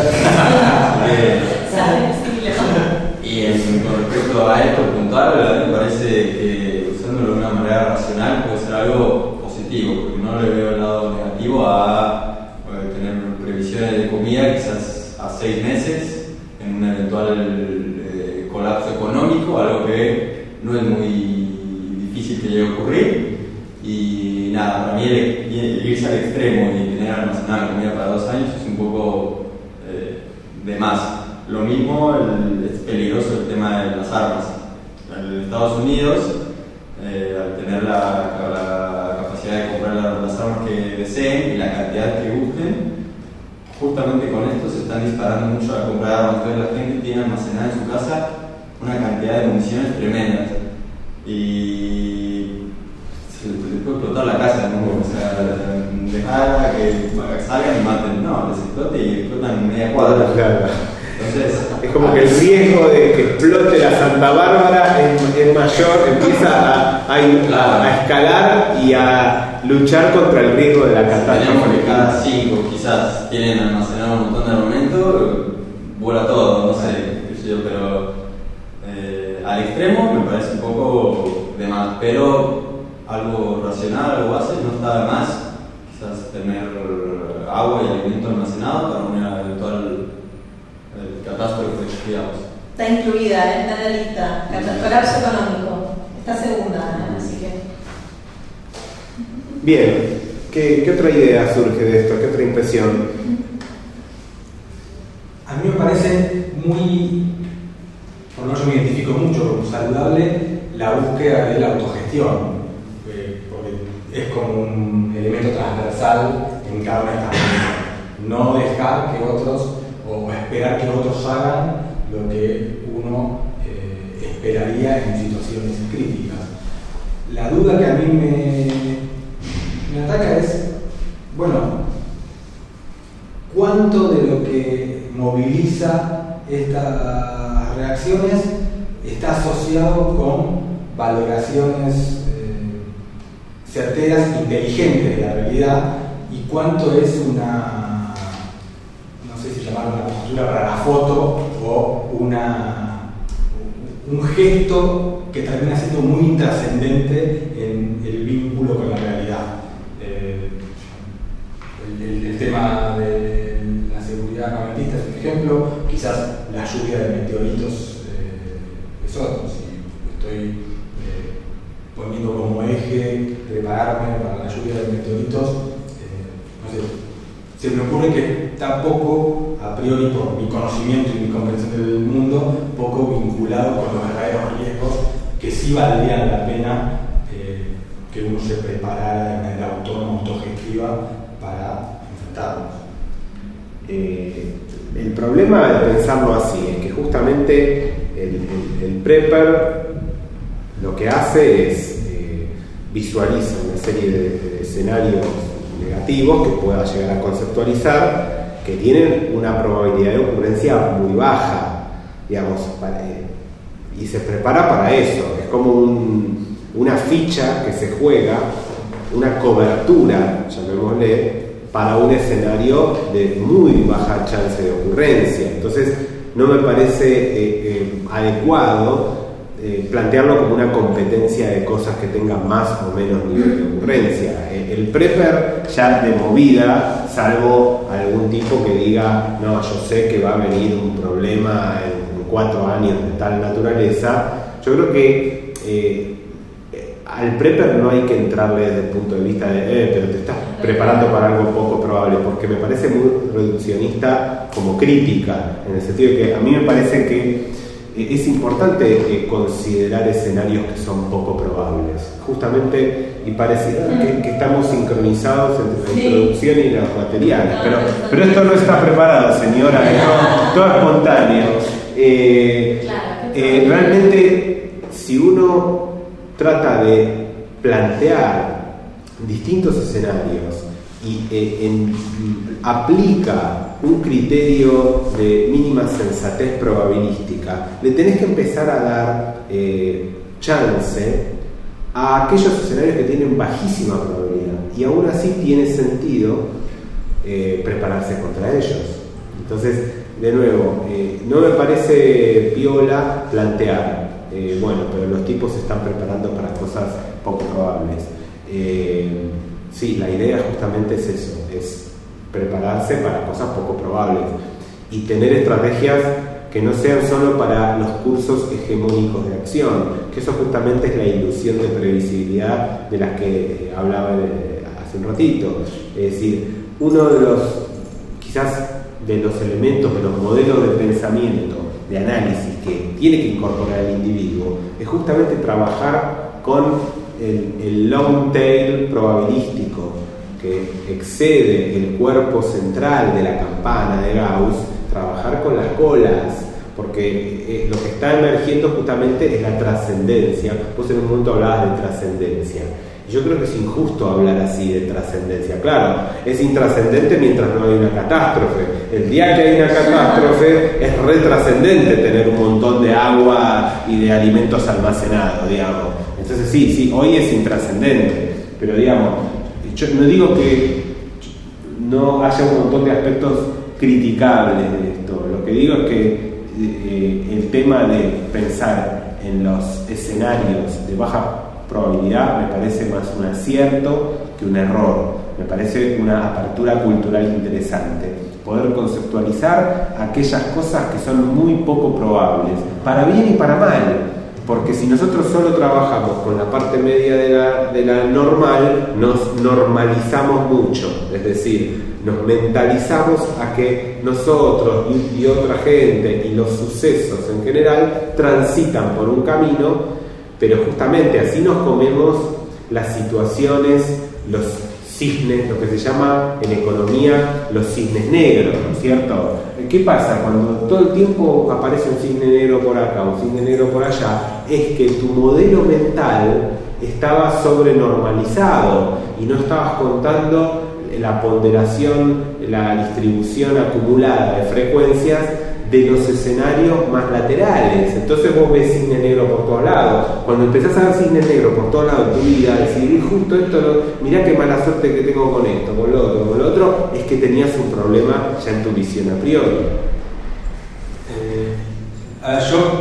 Y en, con respecto a esto puntual, la verdad me parece que usándolo de una manera racional puede ser algo positivo, porque no le veo el lado negativo a tener previsiones de comida quizás a seis meses en un eventual eh, colapso económico, algo que no es muy difícil que llegue a ocurrir. Y nada, para mí el, el irse al extremo y tener almacenada comida para dos años es un poco eh, de más. Lo mismo el, es peligroso el tema de las armas. En Estados Unidos, eh, al tener la, la capacidad posibilidad de comprar las armas que deseen y la cantidad que busquen. Justamente con esto se están disparando mucho a comprar armas. Entonces la gente tiene almacenada en su casa una cantidad de municiones tremendas y se les puede explotar la casa, ¿no? O sea, dejar a que salgan y maten, no, les explote y explotan media cuadra. Claro. Entonces, es como que el riesgo de que explote la Santa Bárbara es, es mayor, empieza a, a, a escalar y a luchar contra el riesgo de la catástrofe. Tenemos que cada cinco quizás tienen almacenado un montón de armamento, vuela todo, no sé, qué sé yo, pero eh, al extremo me parece un poco de más, pero algo racional, algo base, no está de más, quizás tener agua y alimento almacenado para una eventual eh, catástrofe, digamos. Está incluida, ¿eh? Está en la lista, colapso económico, está segunda, así que... Bien, ¿qué, ¿qué otra idea surge de esto? ¿Qué otra impresión? A mí me parece muy, por lo menos yo me identifico mucho como saludable, la búsqueda de la autogestión, eh, porque es como un elemento transversal en cada una de estas cosas. No dejar que otros, o esperar que otros hagan lo que uno eh, esperaría en situaciones críticas. La duda que a mí me... me ataca es, bueno, ¿cuánto de lo que moviliza estas reacciones está asociado con valoraciones eh, certeras, inteligentes de la realidad, y cuánto es una, no sé si llamarlo una postura para la foto o una, un gesto que termina siendo muy intrascendente en el vínculo con la realidad? El, el, el tema de la seguridad armamentista es un ejemplo, quizás la lluvia de meteoritos eh, es otro. Si estoy eh, poniendo como eje prepararme para la lluvia de meteoritos, eh, no sé, se me ocurre que está poco, a priori por mi conocimiento y mi comprensión del mundo, poco vinculado con los verdaderos riesgos que sí valdrían la pena eh, que uno se preparara de manera autónoma, autogestiva para enfrentarlos. Eh, el problema de pensarlo así es que justamente el, el, el prepper lo que hace es eh, visualiza una serie de, de escenarios negativos que pueda llegar a conceptualizar, que tienen una probabilidad de ocurrencia muy baja, digamos, para, eh, y se prepara para eso. Es como un, una ficha que se juega, una cobertura, llamémosle, para un escenario de muy baja chance de ocurrencia. Entonces no me parece eh, eh, adecuado eh, plantearlo como una competencia de cosas que tengan más o menos nivel de ocurrencia. Eh, el prepper ya de movida, salvo algún tipo que diga, no, yo sé que va a venir un problema en, en cuatro años de tal naturaleza, yo creo que eh, al prepper no hay que entrarle desde el punto de vista de, eh, pero te estás preparando para algo poco probable, porque me parece muy reduccionista como crítica, en el sentido de que a mí me parece que es importante eh, considerar escenarios que son poco probables, justamente, y parece que, que estamos sincronizados entre la introducción y los materiales, pero, pero esto no está preparado, señora, es todo, todo espontáneo. Eh, eh, realmente, si uno trata de plantear distintos escenarios y eh, en, aplica un criterio de mínima sensatez probabilística, le tenés que empezar a dar eh, chance a aquellos escenarios que tienen bajísima probabilidad, y aún así tiene sentido eh, prepararse contra ellos. Entonces, de nuevo, eh, no me parece piola plantear Eh, bueno, pero los tipos se están preparando para cosas poco probables. Eh, sí, la idea justamente es eso, es prepararse para cosas poco probables y tener estrategias que no sean solo para los cursos hegemónicos de acción, que eso justamente es la ilusión de previsibilidad de las que hablaba hace un ratito. Es decir, uno de los, quizás de los elementos, de los modelos de pensamiento, de análisis que tiene que incorporar el individuo, es justamente trabajar con el, el long tail probabilístico que excede el cuerpo central de la campana de Gauss, trabajar con las colas, porque eh, lo que está emergiendo justamente es la trascendencia. Vos en un momento hablabas de trascendencia. Yo creo que es injusto hablar así de trascendencia. Claro, es intrascendente mientras no hay una catástrofe. El día que hay una catástrofe es retrascendente tener un montón de agua y de alimentos almacenados, digamos. Entonces sí, sí, hoy es intrascendente, pero digamos, yo no digo que no haya un montón de aspectos criticables de esto. Lo que digo es que eh, el tema de pensar en los escenarios de baja probabilidad me parece más un acierto que un error. Me parece una apertura cultural interesante, poder conceptualizar aquellas cosas que son muy poco probables, para bien y para mal, porque si nosotros solo trabajamos con la parte media de la, de la normal, nos normalizamos mucho, es decir, nos mentalizamos a que nosotros y, y otra gente y los sucesos en general transitan por un camino, pero justamente así nos comemos las situaciones, los cisnes, lo que se llama en economía los cisnes negros, ¿no es cierto? ¿Qué pasa cuando todo el tiempo aparece un cisne negro por acá, un cisne negro por allá? Es que tu modelo mental estaba sobrenormalizado y no estabas contando la ponderación, la distribución acumulada de frecuencias de los escenarios más laterales. Entonces vos ves cisne negro por todos lados. Cuando empezás a ver cisne negro por todos lados en tu vida, decir justo esto, no, mirá qué mala suerte que tengo con esto, con lo otro, con lo otro, es que tenías un problema ya en tu visión a priori. Eh, ahora yo,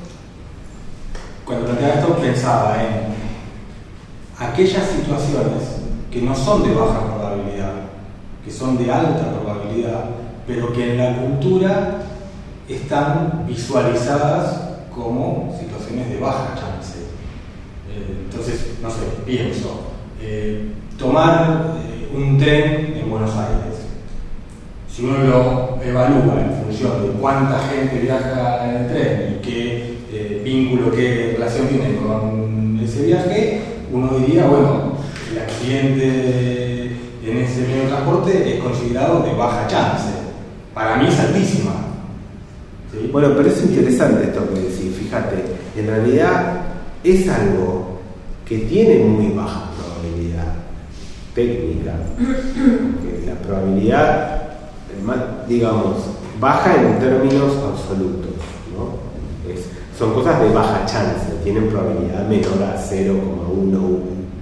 cuando planteaba esto, pensaba en aquellas situaciones que no son de baja probabilidad, que son de alta probabilidad, pero que en la cultura están visualizadas como situaciones de baja chance. Eh, entonces, no sé, pienso, eh, tomar eh, un tren en Buenos Aires. Si uno lo evalúa en función de cuánta gente viaja en el tren y qué eh, vínculo, qué relación tiene con ese viaje, uno diría, bueno, el accidente en ese medio de transporte es considerado de baja chance. Para mí es altísima. ¿Sí? Bueno, pero es interesante esto que decís, fíjate, en realidad es algo que tiene muy baja probabilidad técnica, porque la probabilidad, digamos, baja en términos absolutos, ¿no? Es, son cosas de baja chance, tienen probabilidad menor a cero coma uno,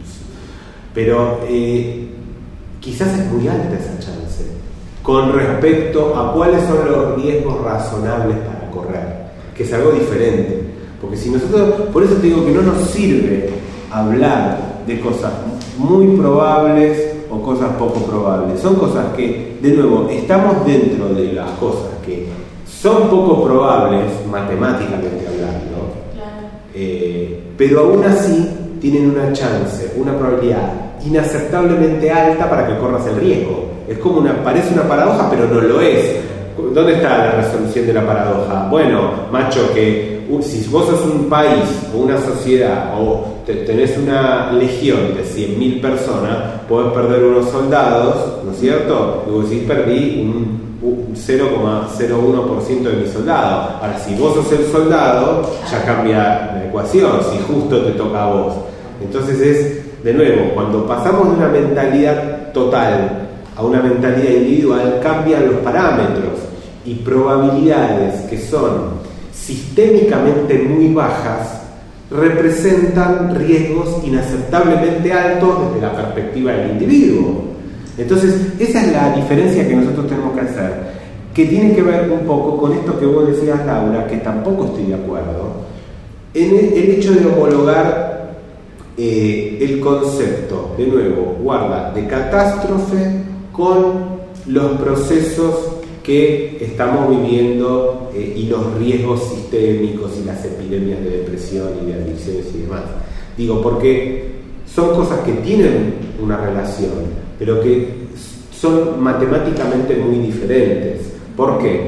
pero eh, quizás es muy alta esa chance con respecto a cuáles son los riesgos razonables para correr, que es algo diferente. Porque si nosotros, por eso te digo que no nos sirve hablar de cosas muy probables o cosas poco probables. Son cosas que, de nuevo, estamos dentro de las cosas que son poco probables, matemáticamente hablando, claro. eh, pero aún así tienen una chance, una probabilidad inaceptablemente alta para que corras el riesgo. Es como una, parece una paradoja, pero no lo es. ¿Dónde está la resolución de la paradoja? Bueno, macho, que si vos sos un país o una sociedad o te, tenés una legión de cien mil personas, podés perder unos soldados, ¿no es cierto? Y vos decís, perdí un, un cero coma cero uno por ciento de mis soldados. Ahora, si vos sos el soldado, ya cambia la ecuación, si justo te toca a vos. Entonces es, de nuevo, cuando pasamos de una mentalidad total a una mentalidad individual, cambian los parámetros y probabilidades que son sistémicamente muy bajas representan riesgos inaceptablemente altos desde la perspectiva del individuo. Entonces, esa es la diferencia que nosotros tenemos que hacer, que tiene que ver un poco con esto que vos decías, Laura, que tampoco estoy de acuerdo, en el, el hecho de homologar eh, el concepto, de nuevo, guarda, de catástrofe con los procesos que estamos viviendo eh, y los riesgos sistémicos y las epidemias de depresión y de adicciones y demás. Digo, porque son cosas que tienen una relación, pero que son matemáticamente muy diferentes. ¿Por qué?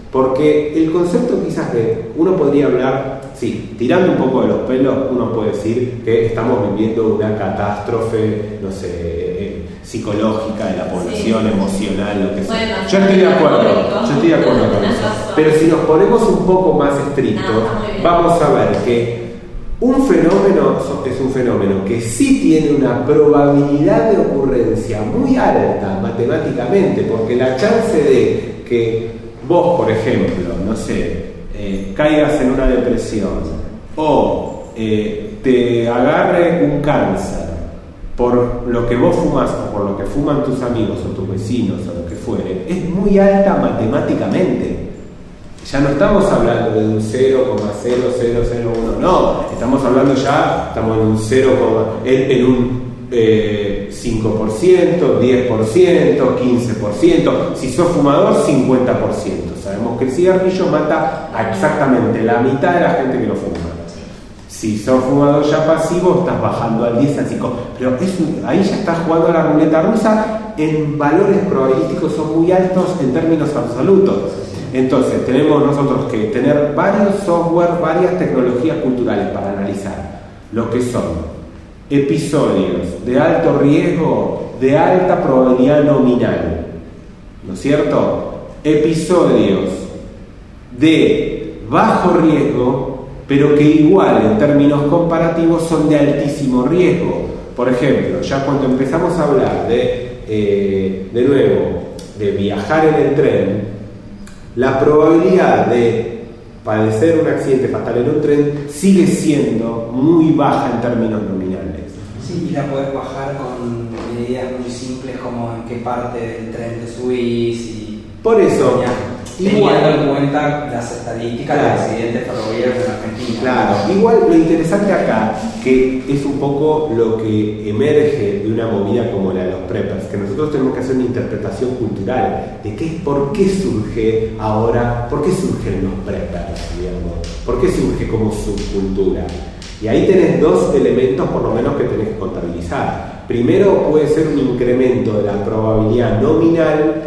Porque el concepto quizás de uno podría hablar, sí, tirando un poco de los pelos, uno puede decir que estamos viviendo una catástrofe, no sé, eh, psicológica de la población, sí, emocional, lo que sea. Bueno, yo estoy de acuerdo, yo estoy de acuerdo con eso. Pero si nos ponemos un poco más estrictos, no, vamos a ver que un fenómeno es un fenómeno que sí tiene una probabilidad de ocurrencia muy alta matemáticamente, porque la chance de que vos, por ejemplo, no sé, eh, caigas en una depresión o eh, te agarre un cáncer por lo que vos fumas o por lo que fuman tus amigos o tus vecinos o lo que fuere, es muy alta matemáticamente. Ya no estamos hablando de un cero coma cero cero cero uno, no, estamos hablando ya, estamos en un cero, en, en un eh, cinco por ciento, diez por ciento, quince por ciento, si sos fumador, cincuenta por ciento. Sabemos que el cigarrillo mata a exactamente la mitad de la gente que lo fuma. Si sos fumador ya pasivo, estás bajando al diez, al cinco, pero es un, ahí ya estás jugando a la ruleta rusa, en valores probabilísticos son muy altos en términos absolutos. Entonces tenemos nosotros que tener varios software, varias tecnologías culturales para analizar lo que son episodios de alto riesgo, de alta probabilidad nominal, ¿no es cierto? Episodios de bajo riesgo, pero que igual en términos comparativos son de altísimo riesgo. Por ejemplo, ya cuando empezamos a hablar de, eh, de nuevo, de viajar en el tren, la probabilidad de padecer un accidente fatal en un tren sigue siendo muy baja en términos nominales. Sí, y la puedes bajar con medidas muy simples como en qué parte del tren te subís y... Por eso, teniendo en cuenta las estadísticas, claro, de accidentes ferroviarios en Argentina. Claro, igual lo interesante acá, que es un poco lo que emerge de una movida como la de los preppers, que nosotros tenemos que hacer una interpretación cultural de qué, por qué surge ahora, por qué surgen los preppers, digamos, por qué surge como subcultura. Y ahí tenés dos elementos por lo menos que tenés que contabilizar. Primero puede ser un incremento de la probabilidad nominal,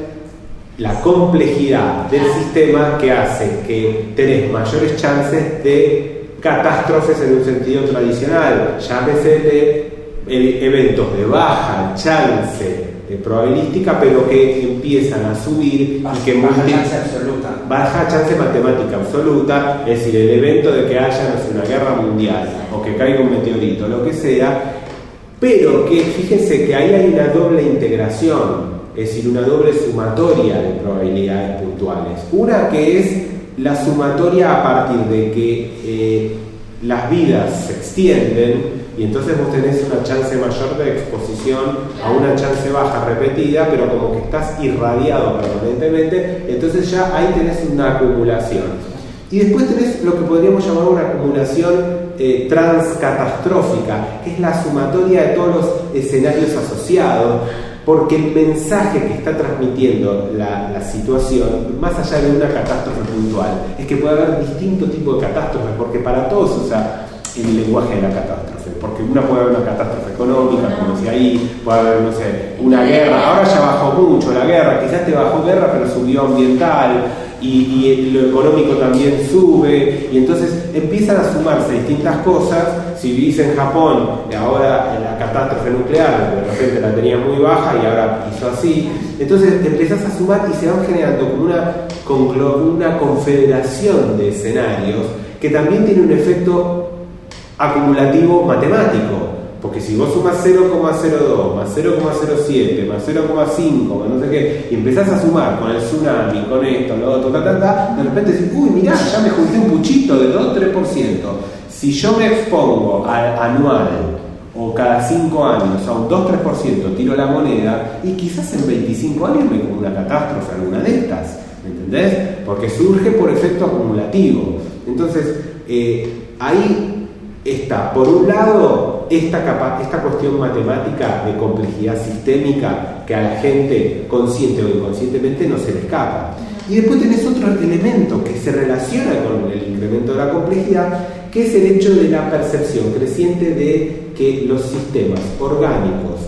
la complejidad del sistema que hace que tenés mayores chances de catástrofes en un sentido tradicional, llámese de eventos de baja chance de probabilística, pero que empiezan a subir baja, y que baja multi- chance absoluta. Baja chance matemática absoluta, es decir, el evento de que haya, no sé, una guerra mundial o que caiga un meteorito, lo que sea, pero que fíjense que ahí hay una doble integración. Es decir, una doble sumatoria de probabilidades puntuales. Una que es la sumatoria a partir de que eh, las vidas se extienden y entonces vos tenés una chance mayor de exposición a una chance baja repetida, pero como que estás irradiado permanentemente, entonces ya ahí tenés una acumulación. Y después tenés lo que podríamos llamar una acumulación eh, transcatastrófica, que es la sumatoria de todos los escenarios asociados, porque el mensaje que está transmitiendo la, la situación, más allá de una catástrofe puntual, es que puede haber distintos tipos de catástrofes, porque para todos usa el lenguaje de la catástrofe, porque una puede haber una catástrofe económica, como decía ahí, puede haber, no sé, una guerra, ahora ya bajó mucho la guerra, quizás te bajó guerra, pero subió ambiental, y, y lo económico también sube, y entonces empiezan a sumarse distintas cosas. Si vivís en Japón, ahora la catástrofe nuclear de repente la tenía muy baja y ahora hizo así, entonces empezás a sumar y se van generando como una, una confederación de escenarios que también tiene un efecto acumulativo matemático, porque si vos sumas cero coma cero dos más cero coma cero siete más cero coma cinco más no sé qué, y empezás a sumar con el tsunami, con esto, lo otro, ta, ta, ta, de repente decís, uy, mirá, ya me junté un puchito de dos a tres por ciento. Si yo me expongo a, anual o cada cinco años a un dos a tres por ciento, tiro la moneda y quizás en veinticinco años me como una catástrofe alguna de estas, ¿me entendés? Porque surge por efecto acumulativo. Entonces, eh, ahí está, por un lado, esta, capa- esta cuestión matemática de complejidad sistémica que a la gente, consciente o inconscientemente, no se le escapa. Y después tenés otro elemento que se relaciona con el incremento de la complejidad, que es el hecho de la percepción creciente de que los sistemas orgánicos,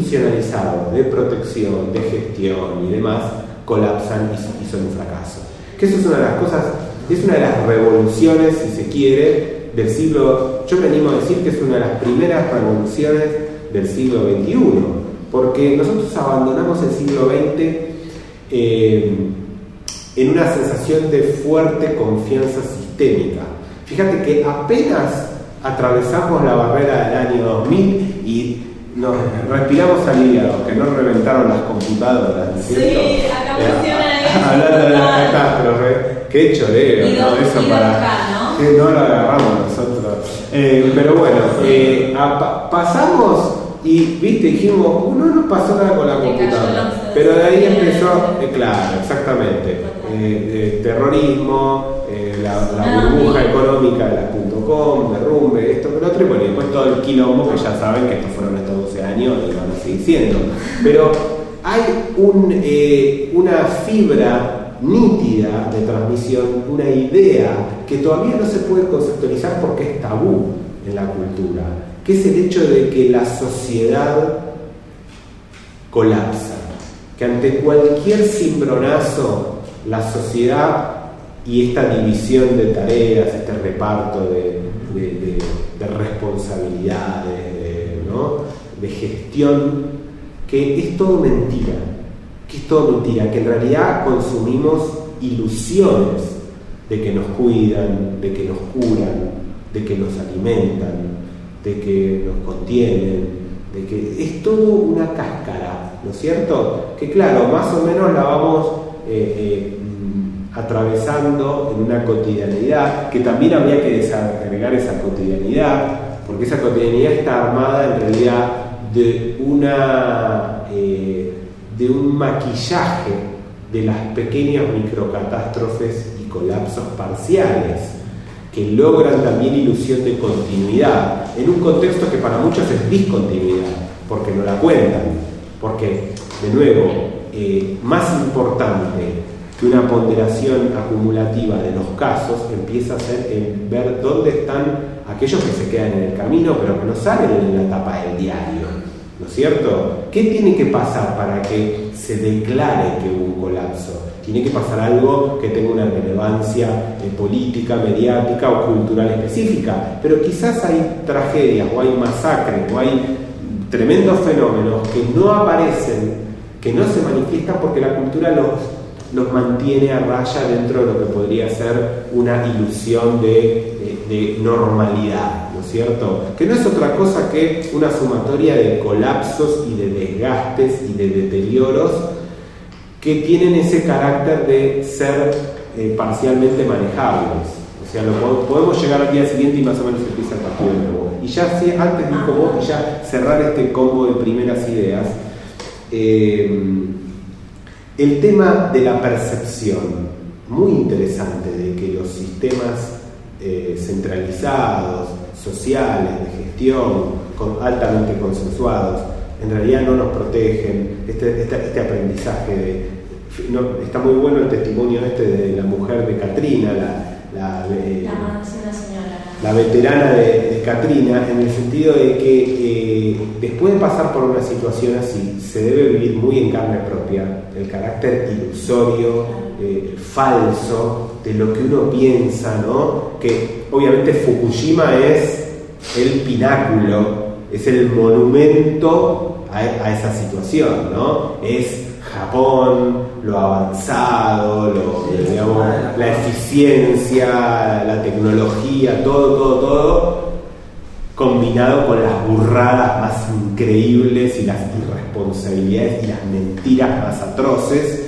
institucionalizados, de protección, de gestión y demás, colapsan y son un fracaso. Que eso es una de las cosas, es una de las revoluciones, si se quiere, del siglo, yo me animo a decir que es una de las primeras revoluciones del siglo veintiuno, porque nosotros abandonamos el siglo veinte eh, en una sensación de fuerte confianza sistémica. Fíjate que apenas atravesamos la barrera del año dos mil y nos respiramos aliviados, que no reventaron las computadoras, ¿no es cierto? Sí, acá funciona eh, Hablando de la catástrofe, qué choreo, y ¿no? dos, Eso y para... dos K, ¿no? Sí, no lo agarramos nosotros. Eh, pero bueno, eh, a, pasamos y, viste, dijimos, uh, no nos pasó nada con la computadora. Pero de ahí empezó, eh, claro, exactamente, eh, eh, terrorismo, eh, la, la burbuja económica de la .com, derrumbe, esto, lo otro, y bueno, y después todo el quilombo que ya saben que estos fueron estos doce años y van a seguir siendo. Pero hay un, eh, una fibra nítida de transmisión, una idea que todavía no se puede conceptualizar porque es tabú en la cultura, que es el hecho de que la sociedad colapsa, que ante cualquier cimbronazo la sociedad y esta división de tareas, este reparto de, de, de, de responsabilidades, de, ¿no? de gestión, que es todo mentira, que es todo mentira, que en realidad consumimos ilusiones de que nos cuidan, de que nos curan, de que nos alimentan, de que nos contienen, de que es todo una cáscara, ¿no es cierto? Que claro, más o menos la vamos eh, eh, atravesando en una cotidianidad, que también habría que desagregar esa cotidianidad, porque esa cotidianidad está armada en realidad de una eh, de un maquillaje de las pequeñas microcatástrofes y colapsos parciales que logran también ilusión de continuidad en un contexto que para muchos es discontinuidad, porque no la cuentan, porque de nuevo eh, más importante que una ponderación acumulativa de los casos empieza a ser el ver dónde están aquellos que se quedan en el camino pero que no salen en la tapa del diario, ¿no es cierto? ¿Qué tiene que pasar para que se declare que hubo un colapso? Tiene que pasar algo que tenga una relevancia eh, política, mediática o cultural específica, pero quizás hay tragedias o hay masacres o hay tremendos fenómenos que no aparecen, que no se manifiestan porque la cultura los los mantiene a raya dentro de lo que podría ser una ilusión de, de, de normalidad, ¿no es cierto? Que no es otra cosa que una sumatoria de colapsos y de desgastes y de deterioros que tienen ese carácter de ser eh, parcialmente manejables. O sea, lo podemos llegar al día siguiente y más o menos empieza el partido de nuevo. Y ya sí, antes de como y ya cerrar este combo de primeras ideas, eh, el tema de la percepción, muy interesante, de que los sistemas eh, centralizados, sociales, de gestión, con, altamente consensuados, en realidad no nos protegen. Este, este, este aprendizaje de, no, está muy bueno el testimonio este de la mujer de Katrina, la, la, eh, la, señora. la veterana de, de Katrina, en el sentido de que eh, después de pasar por una situación así, se debe vivir muy en carne propia el carácter ilusorio, eh, falso, de lo que uno piensa, ¿no? Que obviamente Fukushima es el pináculo, es el monumento a, a esa situación, ¿no? Es Japón, lo avanzado, lo, sí, digamos, la eficiencia, la tecnología, todo, todo, todo, combinado con las burradas más increíbles y las irresponsabilidades y las mentiras más atroces.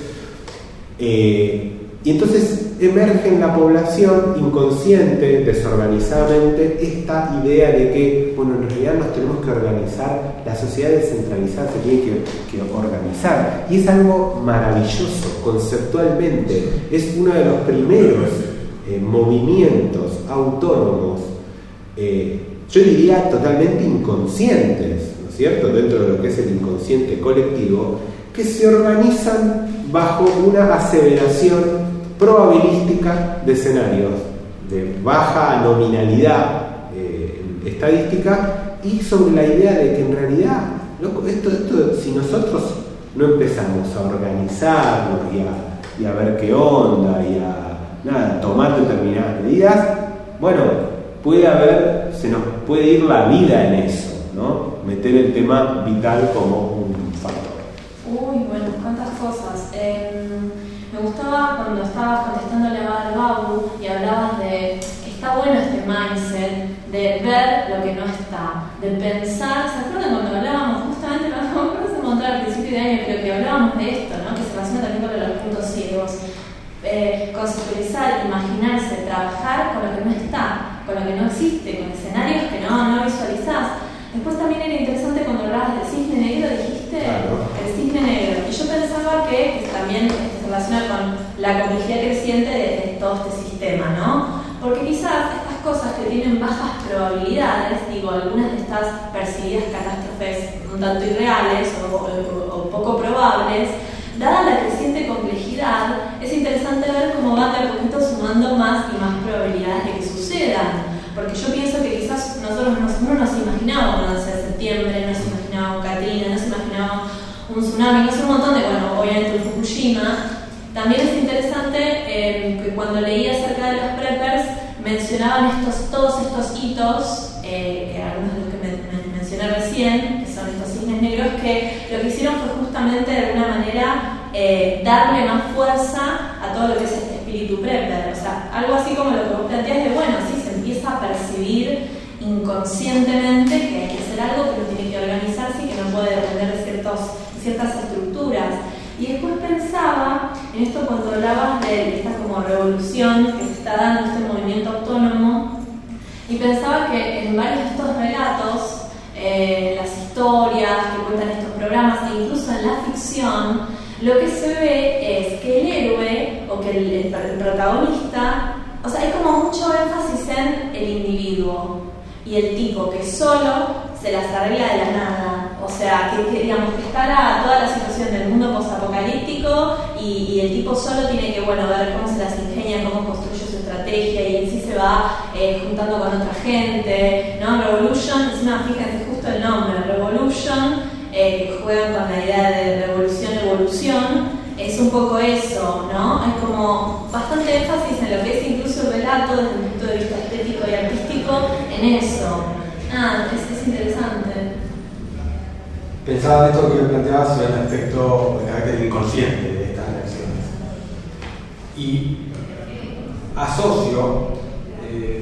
Eh, y entonces emerge en la población inconsciente, desorganizadamente, esta idea de que, bueno, en realidad nos tenemos que organizar, la sociedad descentralizada se tiene que, que organizar, y es algo maravilloso conceptualmente. Es uno de los primeros eh, movimientos autónomos, eh, yo diría totalmente inconscientes, ¿no es cierto?, dentro de lo que es el inconsciente colectivo, que se organizan bajo una aseveración probabilística de escenarios de baja nominalidad eh, estadística, y sobre la idea de que en realidad, loco, esto, esto, si nosotros no empezamos a organizarnos y a, y a ver qué onda y a nada, tomar determinadas medidas, bueno, puede haber, se nos puede ir la vida en eso, ¿no? Meter el tema vital como un factor. Uy, bueno, cuántas cosas. Eh, me gustaba cuando estabas contestándole a Babu y hablabas de que está bueno este mindset de ver lo que no está, de pensar. ¿Se acuerdan cuando hablábamos justamente, me acuerdo hace un montón al principio de año, creo que hablábamos de esto, ¿no? Que se relaciona también con los puntos ciegos? Eh, conceptualizar, imaginarse, trabajar con lo que no está, con lo que no existe, con escenarios que no, no visualizás. Después también era interesante cuando hablabas del cisne negro, dijiste, claro, el cisne negro. Y yo pensaba que, que también se relaciona con la complejidad creciente de, de todo este sistema, ¿no? Porque quizás estas cosas que tienen bajas probabilidades, digo, algunas de estas percibidas catástrofes un tanto irreales o, o, o poco probables, dada la creciente complejidad, es interesante ver cómo van de a poquito sumando más y más probabilidades de que sucedan. Porque yo pienso que quizás nosotros no nos, no nos imaginábamos, no sé, septiembre, no nos imaginábamos Katrina, no nos imaginábamos un tsunami, no sé, un montón de, bueno, obviamente el Fukushima. También es interesante eh, que cuando leí acerca de los preppers mencionaban estos, todos estos hitos, eh, que algunos de los que me, me mencioné recién, que son estos cisnes negros, que lo que hicieron fue justamente de alguna manera eh, darle más fuerza a todo lo que es este espíritu prepper. O sea, algo así como lo que vos planteás de, bueno, sí, se empieza a percibir inconscientemente que hay que hacer algo, que uno tiene que organizarse y que no puede depender de ciertos, ciertas estructuras. Y después pensaba en esto cuando hablabas de esta como revolución que se está dando, este movimiento autónomo, y pensaba que en varios de estos relatos, eh, las historias que cuentan estos programas e incluso en la ficción, lo que se ve es que el héroe o que el, el, el protagonista, o sea, hay como mucho énfasis en el individuo y el tipo que solo se las arregla de la nada. O sea, que, que digamos que está la, toda la situación del mundo posapocalíptico y, y el tipo solo tiene que, bueno, ver cómo se las ingenia, cómo construye su estrategia y en sí se va eh, juntando con otra gente, ¿no? Revolution, encima fíjense justo el nombre, Revolution, eh, que juegan con la idea de revolución, evolución, es un poco eso, ¿no? Hay como bastante énfasis en lo que es incluso el relato desde el punto de vista estético y artístico en eso. Ah, es, es interesante. Pensaba en esto que planteabas sobre el aspecto de carácter inconsciente de estas reacciones. Y asocio eh,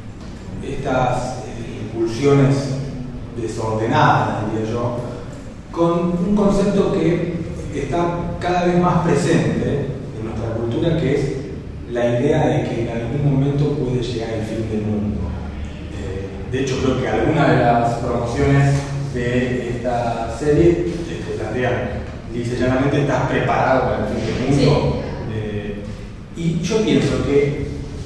estas eh, impulsiones desordenadas, diría yo, con un concepto que está cada vez más presente en nuestra cultura, que es la idea de que en algún momento puede llegar el fin del mundo. Eh, de hecho, creo que alguna de las promociones de esta serie te plantean, dice llanamente, ¿estás preparado para el fin del mundo? Sí. Eh, y yo pienso que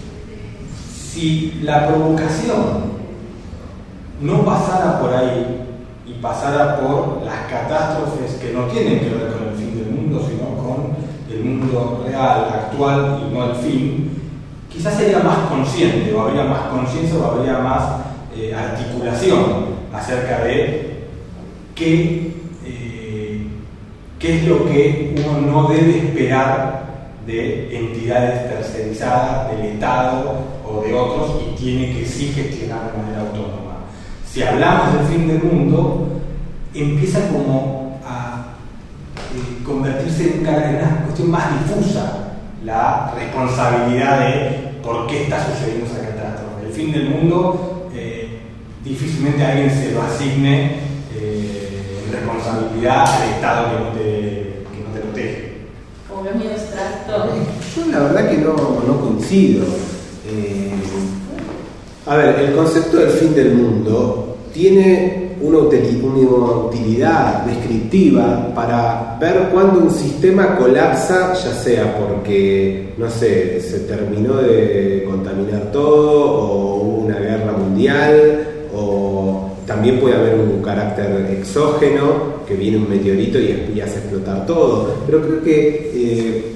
si la provocación no pasara por ahí y pasara por las catástrofes que no tienen que ver con el fin del mundo, sino con el mundo real, actual y no el fin, quizás sería más consciente, o habría más conciencia, o habría más eh, articulación acerca de qué, eh, qué es lo que uno no debe esperar de entidades tercerizadas, del Estado o de otros, y tiene que sí gestionar de manera autónoma. Si hablamos del fin del mundo, empieza como a eh, convertirse en una, en una cuestión más difusa la responsabilidad de por qué está sucediendo esa catástrofe. El fin del mundo, eh, difícilmente alguien se lo asigne eh, en responsabilidad al Estado que no te, que no te protege. Como es muy abstracto. Yo la verdad que no, no coincido. Eh, a ver, el concepto del fin del mundo tiene una utilidad descriptiva para ver cuándo un sistema colapsa, ya sea porque, no sé, se terminó de contaminar todo, o hubo una guerra mundial, o también puede haber un carácter exógeno, que viene un meteorito y hace explotar todo. Pero creo que, eh,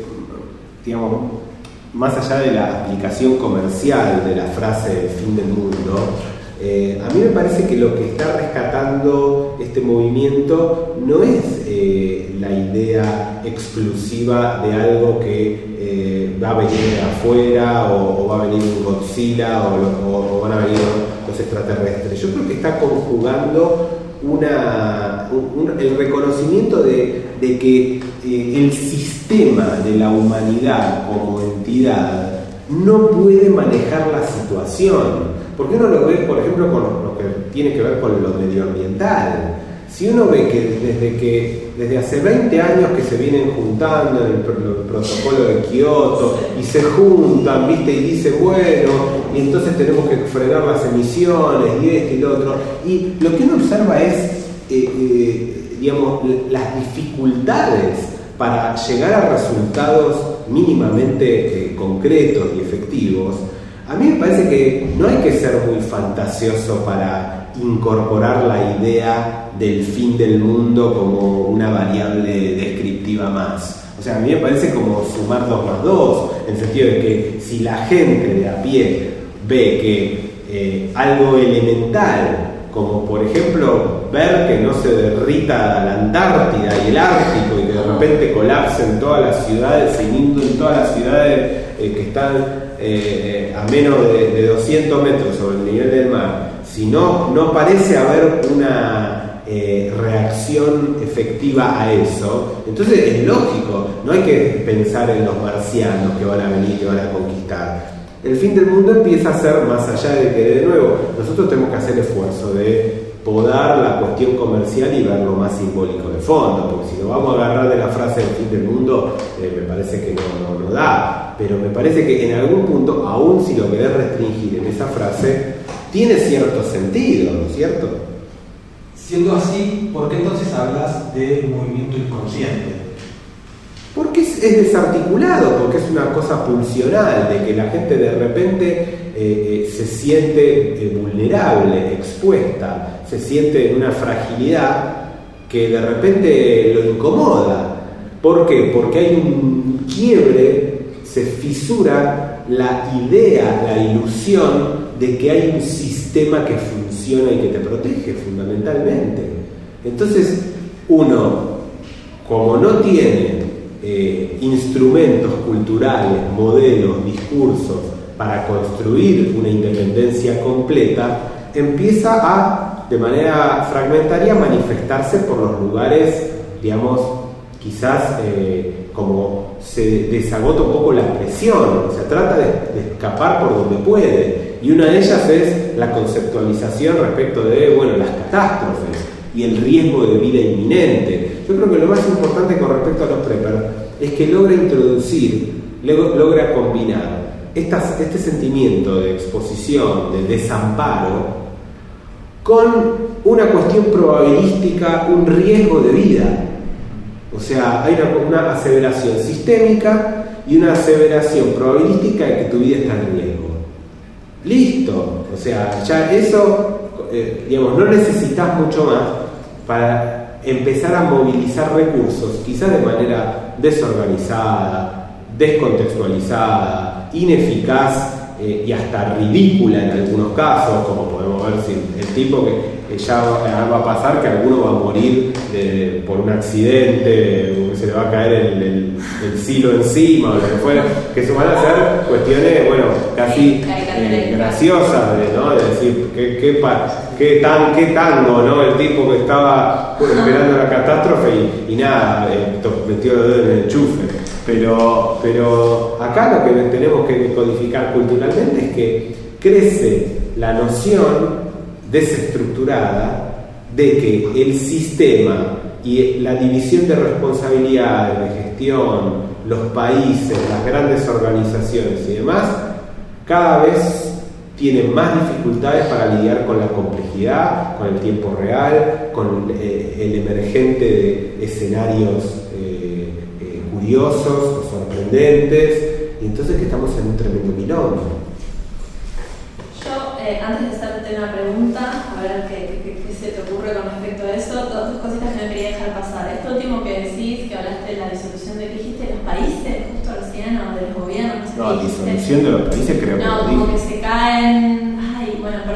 digamos, más allá de la aplicación comercial de la frase fin del mundo, Eh, a mí me parece que lo que está rescatando este movimiento no es eh, la idea exclusiva de algo que eh, va a venir de afuera o, o va a venir un Godzilla o, o, o van a venir los extraterrestres. Yo creo que está conjugando una, un, un, el reconocimiento de, de que eh, el sistema de la humanidad como entidad no puede manejar la situación. Porque uno lo ve, por ejemplo, con lo que tiene que ver con lo medioambiental. Si uno ve que desde que desde hace veinte años que se vienen juntando en el, el protocolo de Kioto y se juntan, ¿viste? Y dicen, bueno, y entonces tenemos que frenar las emisiones y esto y lo otro. Y lo que uno observa es, eh, eh, digamos, las dificultades para llegar a resultados mínimamente eh, concretos y efectivos. A mí me parece que no hay que ser muy fantasioso para incorporar la idea del fin del mundo como una variable descriptiva más. O sea, a mí me parece como sumar dos más dos, en el sentido de que si la gente de a pie ve que eh, algo elemental, como por ejemplo ver que no se derrita la Antártida y el Ártico y que de repente colapsen todas las ciudades, se inunden todas las ciudades eh, que están Eh, a menos de, de doscientos metros sobre el nivel del mar, si no, no parece haber una eh, reacción efectiva a eso, entonces es lógico, no hay que pensar en los marcianos que van a venir, que van a conquistar. El fin del mundo empieza a ser más allá de que, de nuevo, nosotros tenemos que hacer el esfuerzo de podar la cuestión comercial y ver lo más simbólico de fondo, porque si nos vamos a agarrar de la frase del fin del mundo, eh, me parece que no, no, no da. Pero me parece que en algún punto, aún si lo querés restringir en esa frase, tiene cierto sentido, ¿no es cierto? Siendo así, ¿por qué entonces hablas de movimiento inconsciente? Porque es, es desarticulado, porque es una cosa pulsional, de que la gente de repente eh, eh, se siente eh, vulnerable, expuesta, se siente en una fragilidad que de repente lo incomoda. ¿Por qué? Porque hay un quiebre, se fisura la idea, la ilusión de que hay un sistema que funciona y que te protege fundamentalmente. Entonces, uno, como no tiene eh, instrumentos culturales, modelos, discursos para construir una independencia completa, empieza a, de manera fragmentaria, manifestarse por los lugares, digamos, quizás eh, como se desagota un poco la presión, o sea, trata de, de escapar por donde puede, y una de ellas es la conceptualización respecto de, bueno, las catástrofes y el riesgo de vida inminente. Yo creo que lo más importante con respecto a los preppers es que logra introducir, logra combinar estas, este sentimiento de exposición, de desamparo, con una cuestión probabilística, un riesgo de vida. O sea, hay una, una aseveración sistémica y una aseveración probabilística de que tu vida está en riesgo. Listo. O sea, ya eso, eh, digamos, no necesitas mucho más para empezar a movilizar recursos, quizás de manera desorganizada, descontextualizada, ineficaz eh, y hasta ridícula en algunos casos, como podemos ver si el tipo que ya va a pasar que alguno va a morir de, por un accidente, se le va a caer el, el, el silo encima o lo que fuera, que eso van a ser cuestiones, bueno, casi eh, graciosas, de, ¿no? De decir, qué, qué, qué, tan, qué tango, ¿no? El tipo que estaba esperando la catástrofe y, y nada, eh, metió los dedos en el enchufe. Pero, pero acá lo que tenemos que codificar culturalmente es que crece la noción desestructurada de que el sistema y la división de responsabilidades, de gestión, los países, las grandes organizaciones y demás, cada vez tienen más dificultades para lidiar con la complejidad, con el tiempo real, con eh, el emergente de escenarios eh, eh, curiosos, sorprendentes, y entonces que estamos en un tremendo quilombo. Eh, antes de hacerte una pregunta, a ver qué, qué, qué se te ocurre con respecto a eso, dos, dos cositas que no quería dejar pasar. Esto último que decís, que hablaste de la disolución de, ¿qué dijiste? ¿Los países? Justo recién, o de los gobiernos. No, disolución de los países creo que no, lo como dije. que se caen. Ay, bueno, perdón. Me No,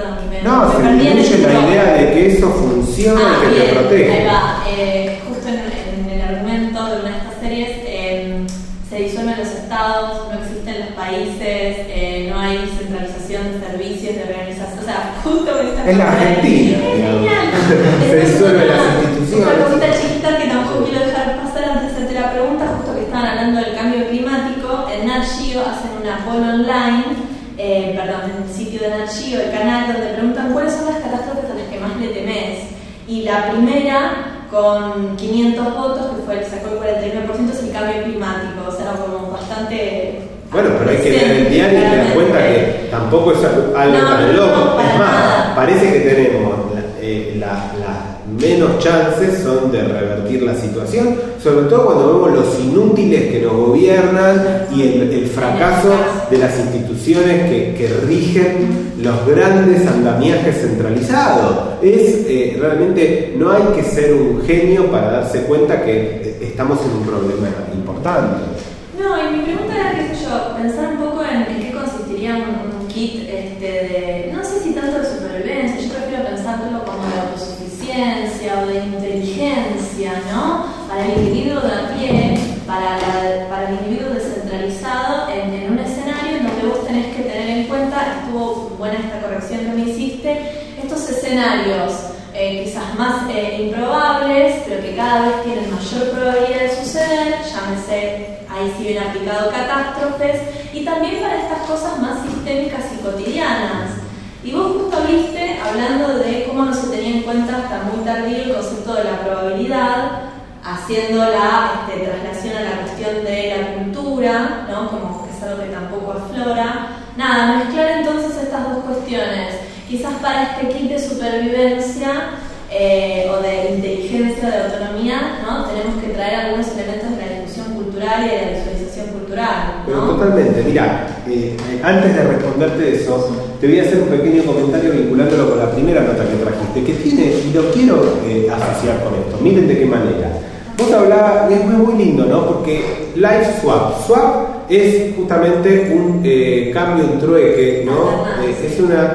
No, me se perdí en diluye el la bloque. idea de que eso funciona Ah, y que bien, te protege. ahí va. Eh, justo en, en el argumento de una de estas series eh, se disuelven los estados, no existen los países, eh, no hay centralización de servicios, de organización. O sea, justo con esta Es la cosa de- Argentina, Es digamos. genial. Se Después disuelven una- las instituciones. Otra cosita chiquita que tampoco quiero dejar pasar antes de hacerte la pregunta, justo que estaban hablando del cambio climático, en Nat Geo hacen una poll online. Eh, perdón, en el sitio de Nat Geo, el canal, donde preguntan cuáles son las catástrofes a las que más le temés. Y la primera, con quinientos votos, que fue el sacó el cuarenta y nueve por ciento, es el cambio climático. O sea, como bastante. Bueno, pero hay que leer el diario y te das cuenta que tampoco es algo No, tan no, loco. no, para es más, nada. parece que tenemos la- eh, la- las menos chances son de revertir la situación, sobre todo cuando vemos los inútiles que nos gobiernan y el, el fracaso de las instituciones que, que rigen los grandes andamiajes centralizados. Es eh, realmente, no hay que ser un genio para darse cuenta que eh, estamos en un problema importante. No, y mi pregunta era, qué sé yo, pensar un poco en, en qué consistiría un, un kit este, de, no sé si tanto de supervivencia, yo prefiero pensarlo como de autosuficiencia o de inteligencia, ¿no? Para el individuo de a pie, para, la, para el individuo descentralizado, en, en un escenario en donde vos tenés que tener en cuenta, estuvo buena esta corrección que me hiciste, estos escenarios eh, quizás más eh, improbables, pero que cada vez tienen mayor probabilidad de suceder, llámese, ahí sí bien aplicado, catástrofes, y también para estas cosas más sistémicas y cotidianas. Y vos justo viste, hablando de cómo no se tenía en cuenta hasta muy tardío el concepto de la probabilidad, haciendo la este, traslación a la cuestión de la cultura, ¿no? Como que es algo que tampoco aflora. Nada, mezclar entonces estas dos cuestiones. Quizás para este kit de supervivencia eh, o de inteligencia, de autonomía, ¿no? Tenemos que traer algunos elementos de la discusión cultural y de la visualización cultural, ¿no? Pero totalmente, mira, eh, antes de responderte eso, te voy a hacer un pequeño comentario vinculándolo con la primera nota que trajiste, que tiene, y lo quiero eh, asociar con esto. Miren de qué manera. Vos hablabas, y es muy, muy lindo, ¿no? Porque life swap, swap es justamente un eh, cambio, un trueque, ¿no? Eh, es una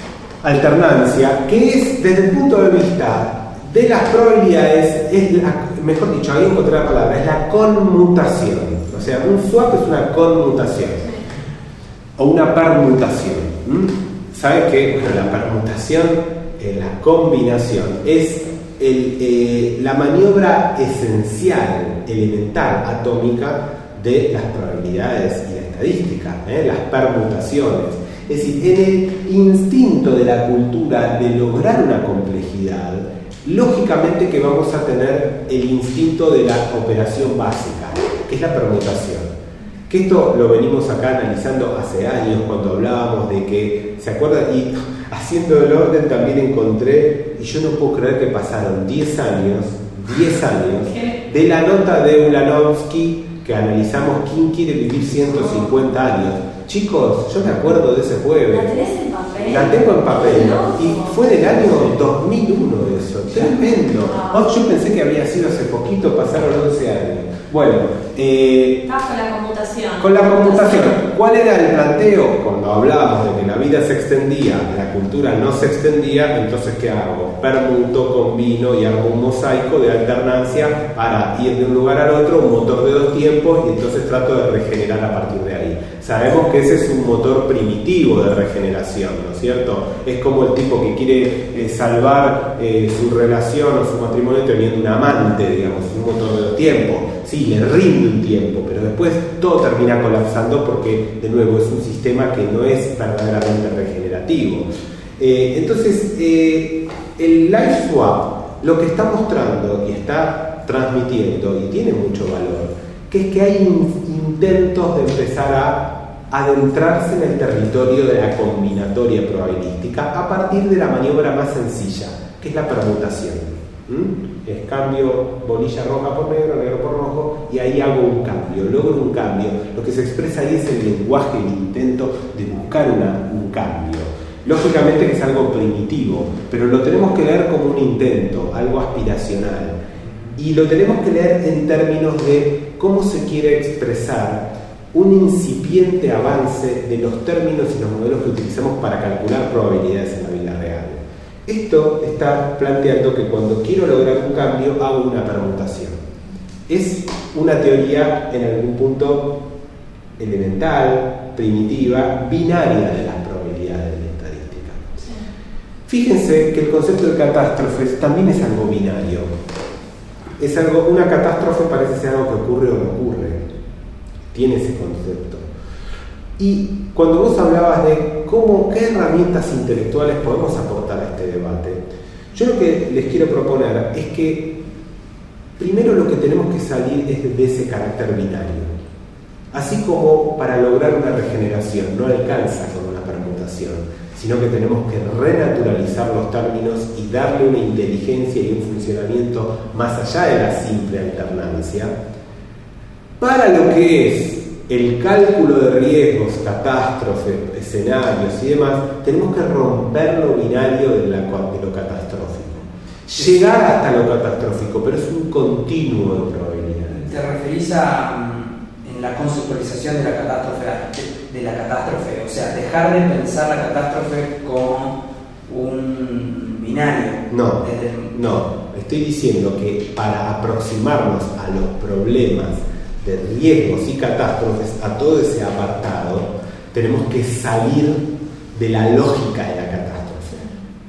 alternancia que es, desde el punto de vista de las probabilidades, es la, mejor dicho, ahí encontré la palabra, es la conmutación. O sea, un swap es una conmutación o una permutación. ¿Mm? ¿Sabes qué? Bueno, la permutación, eh, la combinación, es el, eh, la maniobra esencial, elemental, atómica de las probabilidades y la estadística, ¿eh? Las permutaciones. Es decir, en el instinto de la cultura de lograr una complejidad, lógicamente que vamos a tener el instinto de la operación básica, que es la permutación. Que esto lo venimos acá analizando hace años cuando hablábamos de que, ¿se acuerdan? Y haciendo el orden también encontré, y yo no puedo creer que pasaron diez años, diez años, de la nota de Ulanovsky que analizamos quién quiere vivir ciento cincuenta años. Chicos, yo me acuerdo de ese jueves. ¿La tenés en papel? La tengo en papel. No. Y fue del año dos mil uno eso. Tremendo. Oh, yo pensé que había sido hace poquito, pasaron once años. Bueno, eh, Estás con la computación. con la computación, ¿cuál era el planteo? Cuando hablábamos de que la vida se extendía, la cultura no se extendía, entonces ¿qué hago? Permuto, combino y hago un mosaico de alternancia para ir de un lugar al otro, un motor de dos tiempos, y entonces trato de regenerar a partir de ahí. Sabemos que ese es un motor primitivo de regeneración, ¿no es cierto? Es como el tipo que quiere eh, salvar eh, su relación o su matrimonio teniendo un amante, digamos, un motor de dos tiempos. Sí, le rinde un tiempo, pero después todo termina colapsando porque, de nuevo, es un sistema que no es verdaderamente regenerativo. Eh, entonces, eh, el life swap lo que está mostrando y está transmitiendo, y tiene mucho valor, que es que hay intentos de empezar a adentrarse en el territorio de la combinatoria probabilística a partir de la maniobra más sencilla, que es la permutación. ¿Mm? Es cambio bolilla roja por negro, negro por rojo, y ahí hago un cambio, logro un cambio. Lo que se expresa ahí es el lenguaje, el intento de buscar una, un cambio. Lógicamente que es algo primitivo, pero lo tenemos que leer como un intento, algo aspiracional. Y lo tenemos que leer en términos de cómo se quiere expresar un incipiente avance de los términos y los modelos que utilizamos para calcular probabilidades en la vida real. Esto está planteando que cuando quiero lograr un cambio hago una permutación. Es una teoría en algún punto elemental, primitiva, binaria de las probabilidades de la estadística. Sí. Fíjense que el concepto de catástrofes también es algo binario. Es algo, una catástrofe parece ser algo que ocurre o no ocurre. Tiene ese concepto. Y cuando vos hablabas de cómo, qué herramientas intelectuales podemos aportar a este debate, yo lo que les quiero proponer es que primero lo que tenemos que salir es de ese carácter binario. Así como para lograr una regeneración no alcanza con una permutación, sino que tenemos que renaturalizar los términos y darle una inteligencia y un funcionamiento más allá de la simple alternancia. Para lo que es el cálculo de riesgos, catástrofes, escenarios y demás, tenemos que romper lo binario de, la, de lo catastrófico. Llegar hasta lo catastrófico, pero es un continuo de probabilidades. ¿Te referís a en la conceptualización de la catástrofe, de la catástrofe, o sea, dejar de pensar la catástrofe como un binario? No, no, estoy diciendo que para aproximarnos a los problemas de riesgos y catástrofes, a todo ese apartado, tenemos que salir de la lógica de la catástrofe,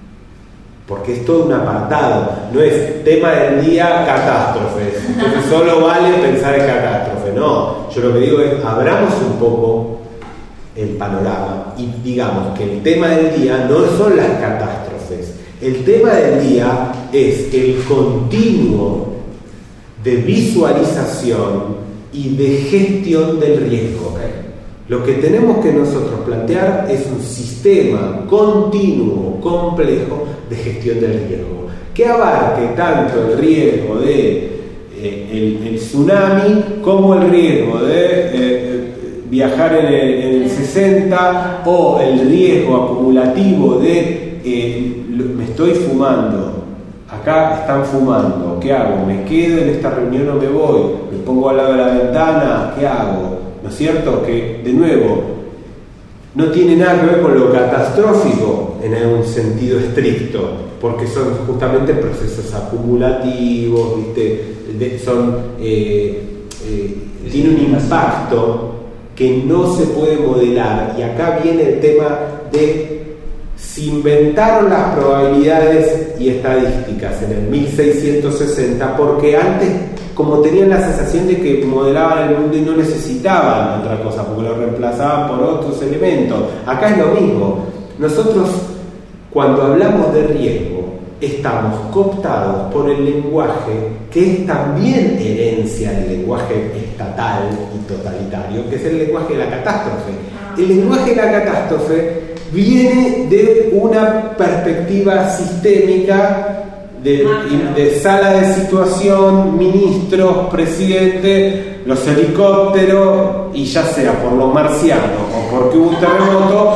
porque es todo un apartado, no es tema del día catástrofes, entonces solo vale pensar en catástrofe. No, yo lo que digo es abramos un poco el panorama y digamos que el tema del día no son las catástrofes, el tema del día es el continuo de visualización y de gestión del riesgo. Lo que tenemos que nosotros plantear es un sistema continuo, complejo de gestión del riesgo, que abarque tanto el riesgo de eh, el, el tsunami como el riesgo de eh, viajar en el, en el sesenta, o el riesgo acumulativo de eh, me estoy fumando, acá están fumando, ¿qué hago? ¿Me quedo en esta reunión o me voy? ¿Me pongo al lado de la ventana? ¿Qué hago? ¿No es cierto? Que, de nuevo, no tiene nada que ver con lo catastrófico en un sentido estricto, porque son justamente procesos acumulativos, ¿viste? De, son, eh, eh, tiene un impacto que no se puede modelar, y acá viene el tema de se inventaron las probabilidades y estadísticas en el mil seiscientos sesenta porque antes, como tenían la sensación de que modelaban el mundo y no necesitaban otra cosa porque lo reemplazaban por otros elementos, acá es lo mismo. Nosotros, cuando hablamos de riesgo, estamos cooptados por el lenguaje que es también herencia del lenguaje estatal y totalitario, que es el lenguaje de la catástrofe. El lenguaje de la catástrofe viene de una perspectiva sistémica de, de sala de situación, ministros, presidente, los helicópteros, y ya sea por los marcianos o porque hubo un terremoto,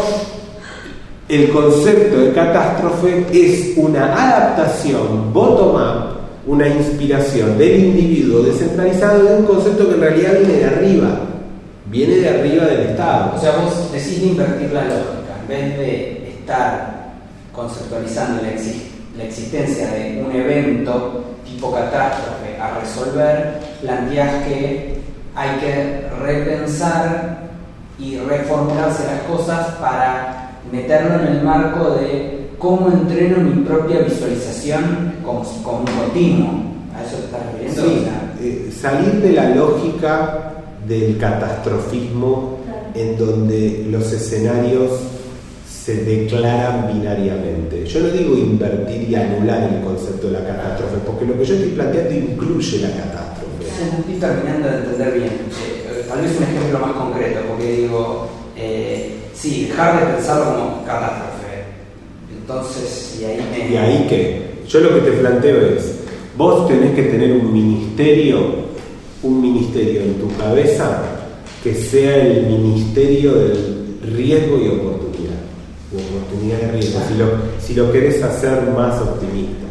el concepto de catástrofe es una adaptación bottom-up, una inspiración del individuo descentralizado de un concepto que en realidad viene de arriba, viene de arriba del Estado. O sea, vos decís de invertir la lógica. En vez de estar conceptualizando la, exist la existencia de un evento tipo catástrofe a resolver, planteás que hay que repensar y reformularse las cosas para meterlo en el marco de cómo entreno mi propia visualización como, como un continuo. ¿A eso te estás refiriendo? Sí, eh, salir de la lógica del catastrofismo, en donde los escenarios se declaran binariamente. Yo no digo invertir y anular el concepto de la catástrofe, porque lo que yo estoy planteando incluye la catástrofe. No estoy terminando de entender bien. Eh, tal vez un ejemplo más concreto, porque digo, eh, sí, dejar de pensarlo como catástrofe. Entonces, y ahí me... ¿Y ahí qué? Yo lo que te planteo es, vos tenés que tener un ministerio, un ministerio en tu cabeza que sea el ministerio del riesgo y oportunidad. oportunidad de riesgo, si lo, si lo querés hacer más optimista.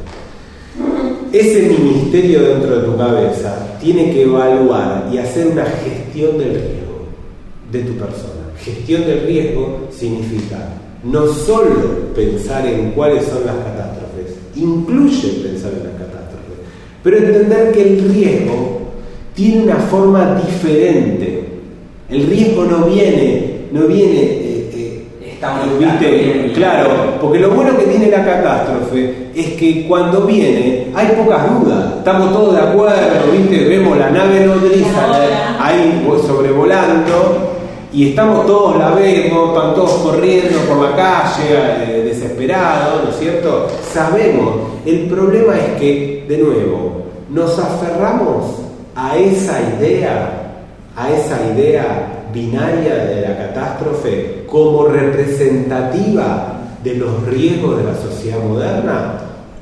Ese ministerio dentro de tu cabeza tiene que evaluar y hacer una gestión del riesgo. de tu persona. Gestión del riesgo significa no solo pensar en cuáles son las catástrofes, incluye pensar en las catástrofes, pero entender que el riesgo tiene una forma diferente. El riesgo no viene, no viene, eh, eh, Está ¿viste? Claro, porque lo bueno que tiene la catástrofe es que cuando viene hay pocas dudas, estamos todos de acuerdo, ¿viste? Vemos la nave nodriza ahí sobrevolando y estamos todos, la vemos, están todos corriendo por la calle, eh, desesperados, ¿no es cierto? Sabemos, el problema es que, de nuevo, nos aferramos a esa idea, a esa idea binaria de la catástrofe como representativa de los riesgos de la sociedad moderna,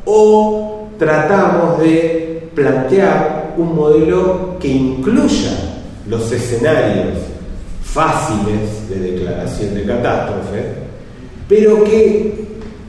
o tratamos de plantear un modelo que incluya los escenarios fáciles de declaración de catástrofe, pero que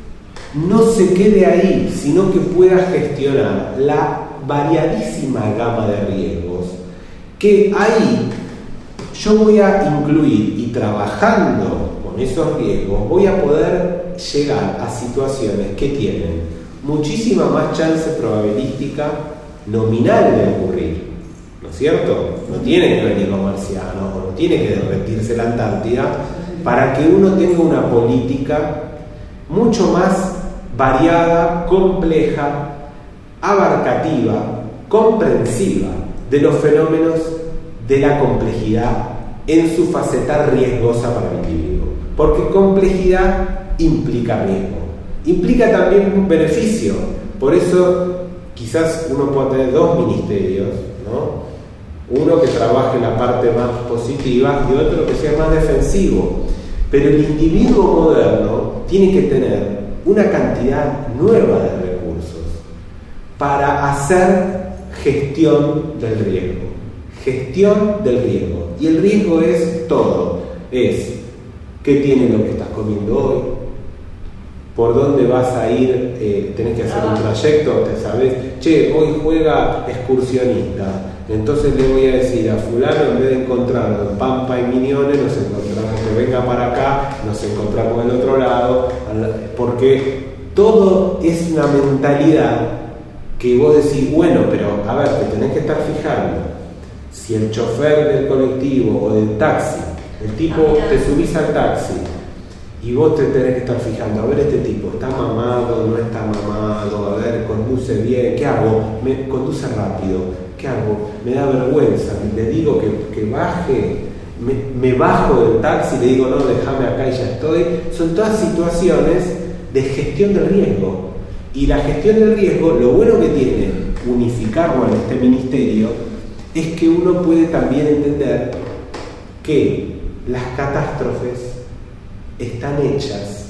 no se quede ahí, sino que pueda gestionar la variadísima gama de riesgos, que ahí yo voy a incluir, y trabajando con esos riesgos voy a poder llegar a situaciones que tienen muchísima más chance probabilística nominal de ocurrir, ¿no es cierto? No tiene que venir los marcianos, o no tiene que derretirse la Antártida para que uno tenga una política mucho más variada, compleja, abarcativa, comprensiva de los fenómenos de la complejidad en su faceta riesgosa para el individuo. Porque complejidad implica riesgo, implica también un beneficio. Por eso quizás uno puede tener dos ministerios, ¿no? Uno que trabaje la parte más positiva y otro que sea más defensivo. Pero el individuo moderno tiene que tener una cantidad nueva de recursos para hacer gestión del riesgo. Gestión del riesgo. Y el riesgo es todo. Es qué tiene lo que estás comiendo hoy, por dónde vas a ir, eh, tenés que hacer un trayecto, te sabés, che, hoy juega excursionista, entonces le voy a decir a fulano, en vez de encontrarnos en Pampa y Miñones, nos encontramos, que venga para acá, nos encontramos del otro lado, porque todo es una mentalidad que vos decís, bueno, pero a ver, te tenés que estar fijando si el chofer del colectivo o del taxi, el tipo, te subís al taxi y vos te tenés que estar fijando, a ver, este tipo, ¿está mamado, no está mamado? A ver, conduce bien, ¿qué hago? Me conduce rápido, ¿qué hago? Me da vergüenza, le digo que, que baje, me, me bajo del taxi, le digo, no, déjame acá y ya estoy. Son todas situaciones de gestión del riesgo. Y la gestión del riesgo, lo bueno que tiene unificarlo en este ministerio, es que uno puede también entender que las catástrofes están hechas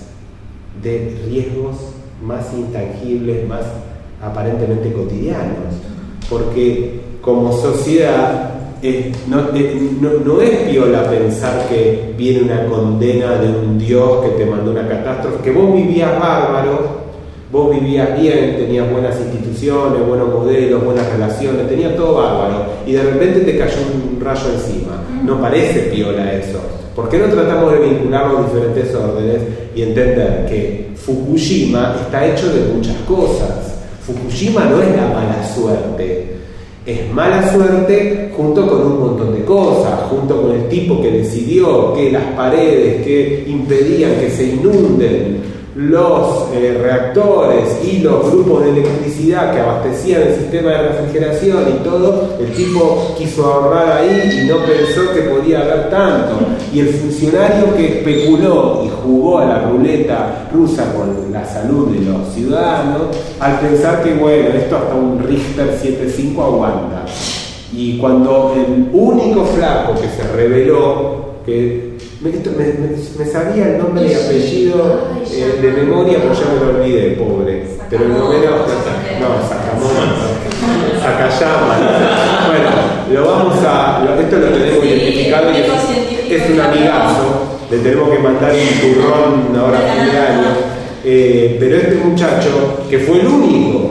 de riesgos más intangibles, más aparentemente cotidianos, porque como sociedad eh, no, eh, no, no es piola pensar que viene una condena de un Dios que te mandó una catástrofe, que vos vivías bárbaro, vos vivías bien, tenías buenas instituciones, buenos modelos, buenas relaciones, tenías todo bárbaro, y de repente te cayó un rayo encima. No parece piola eso. ¿Por qué no tratamos de vincular los diferentes órdenes y entender que Fukushima está hecho de muchas cosas? Fukushima no es la mala suerte, es mala suerte junto con un montón de cosas, junto con el tipo que decidió que las paredes que impedían que se inunden los eh, reactores y los grupos de electricidad que abastecían el sistema de refrigeración y todo, el tipo quiso ahorrar ahí y no pensó que podía haber tanto. Y el funcionario que especuló y jugó a la ruleta rusa con la salud de los ciudadanos, al pensar que bueno, esto hasta un Richter siete punto cinco aguanta. Y cuando el único flaco que se reveló, que Me, me, me, me sabía el nombre y apellido eh, de memoria, pero ya me lo olvidé, pobre. Pero el nombre era no, Sakamoto, Sakayama. Bueno, lo vamos a. Lo, esto lo tenemos sí, identificado y es, es un amigazo. Le tenemos que mandar un turrón ahora a fin de año. Eh, pero este muchacho, que fue el único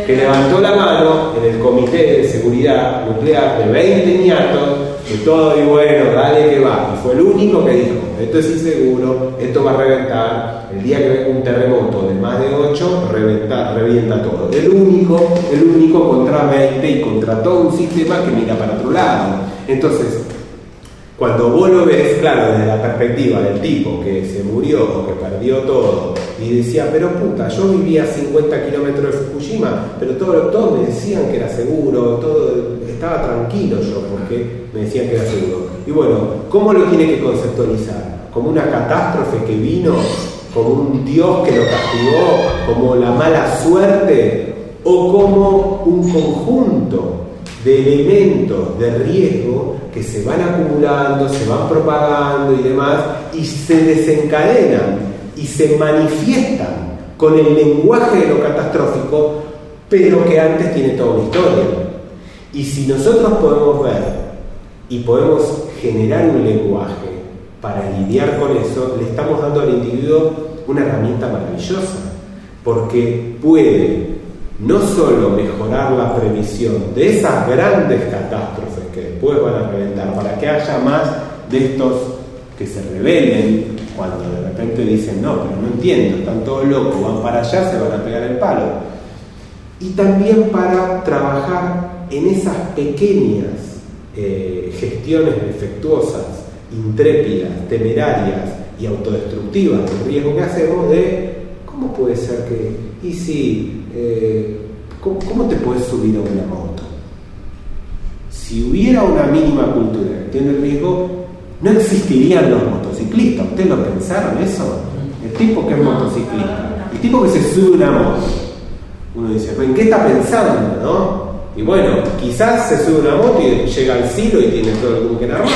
que levantó la mano en el comité de seguridad nuclear de veinte niatos, que todo y bueno, dale que va, y fue el único que dijo, esto es inseguro, esto va a reventar, el día que venga un terremoto de más de ocho, reventa, revienta todo. El único, el único contra veinte y contra todo un sistema que mira para otro lado. Entonces, cuando vos lo ves, claro, desde la perspectiva del tipo que se murió o que perdió todo y decía, pero puta, yo vivía a cincuenta kilómetros de Fukushima, pero todos todo me decían que era seguro, todo estaba tranquilo yo porque me decían que era seguro. Y bueno, ¿cómo lo tiene que conceptualizar? ¿Como una catástrofe que vino? ¿Como un Dios que lo castigó? ¿Como la mala suerte? ¿O como un conjunto de elementos de riesgo que se van acumulando, se van propagando y demás, y se desencadenan y se manifiestan con el lenguaje de lo catastrófico, pero que antes tiene toda una historia? Y si nosotros podemos ver y podemos generar un lenguaje para lidiar con eso, le estamos dando al individuo una herramienta maravillosa, porque puede no solo mejorar la previsión de esas grandes catástrofes que después van a reventar, para que haya más de estos que se rebelen cuando de repente dicen, no, pero no entiendo, están todos locos, van para allá, se van a pegar el palo. Y también para trabajar en esas pequeñas eh, gestiones defectuosas, intrépidas, temerarias y autodestructivas del riesgo que hacemos de, ¿cómo puede ser que, y si, eh, ¿cómo, ¿cómo te puedes subir a una moto? Si hubiera una mínima cultura de gestión del riesgo, no existirían los motociclistas. ¿Ustedes lo pensaron eso? El tipo que es motociclista, el tipo que se sube a una moto. Uno dice, ¿en qué está pensando, no? Y bueno, quizás se sube a una moto y llega al silo y tiene todo el búnker armado.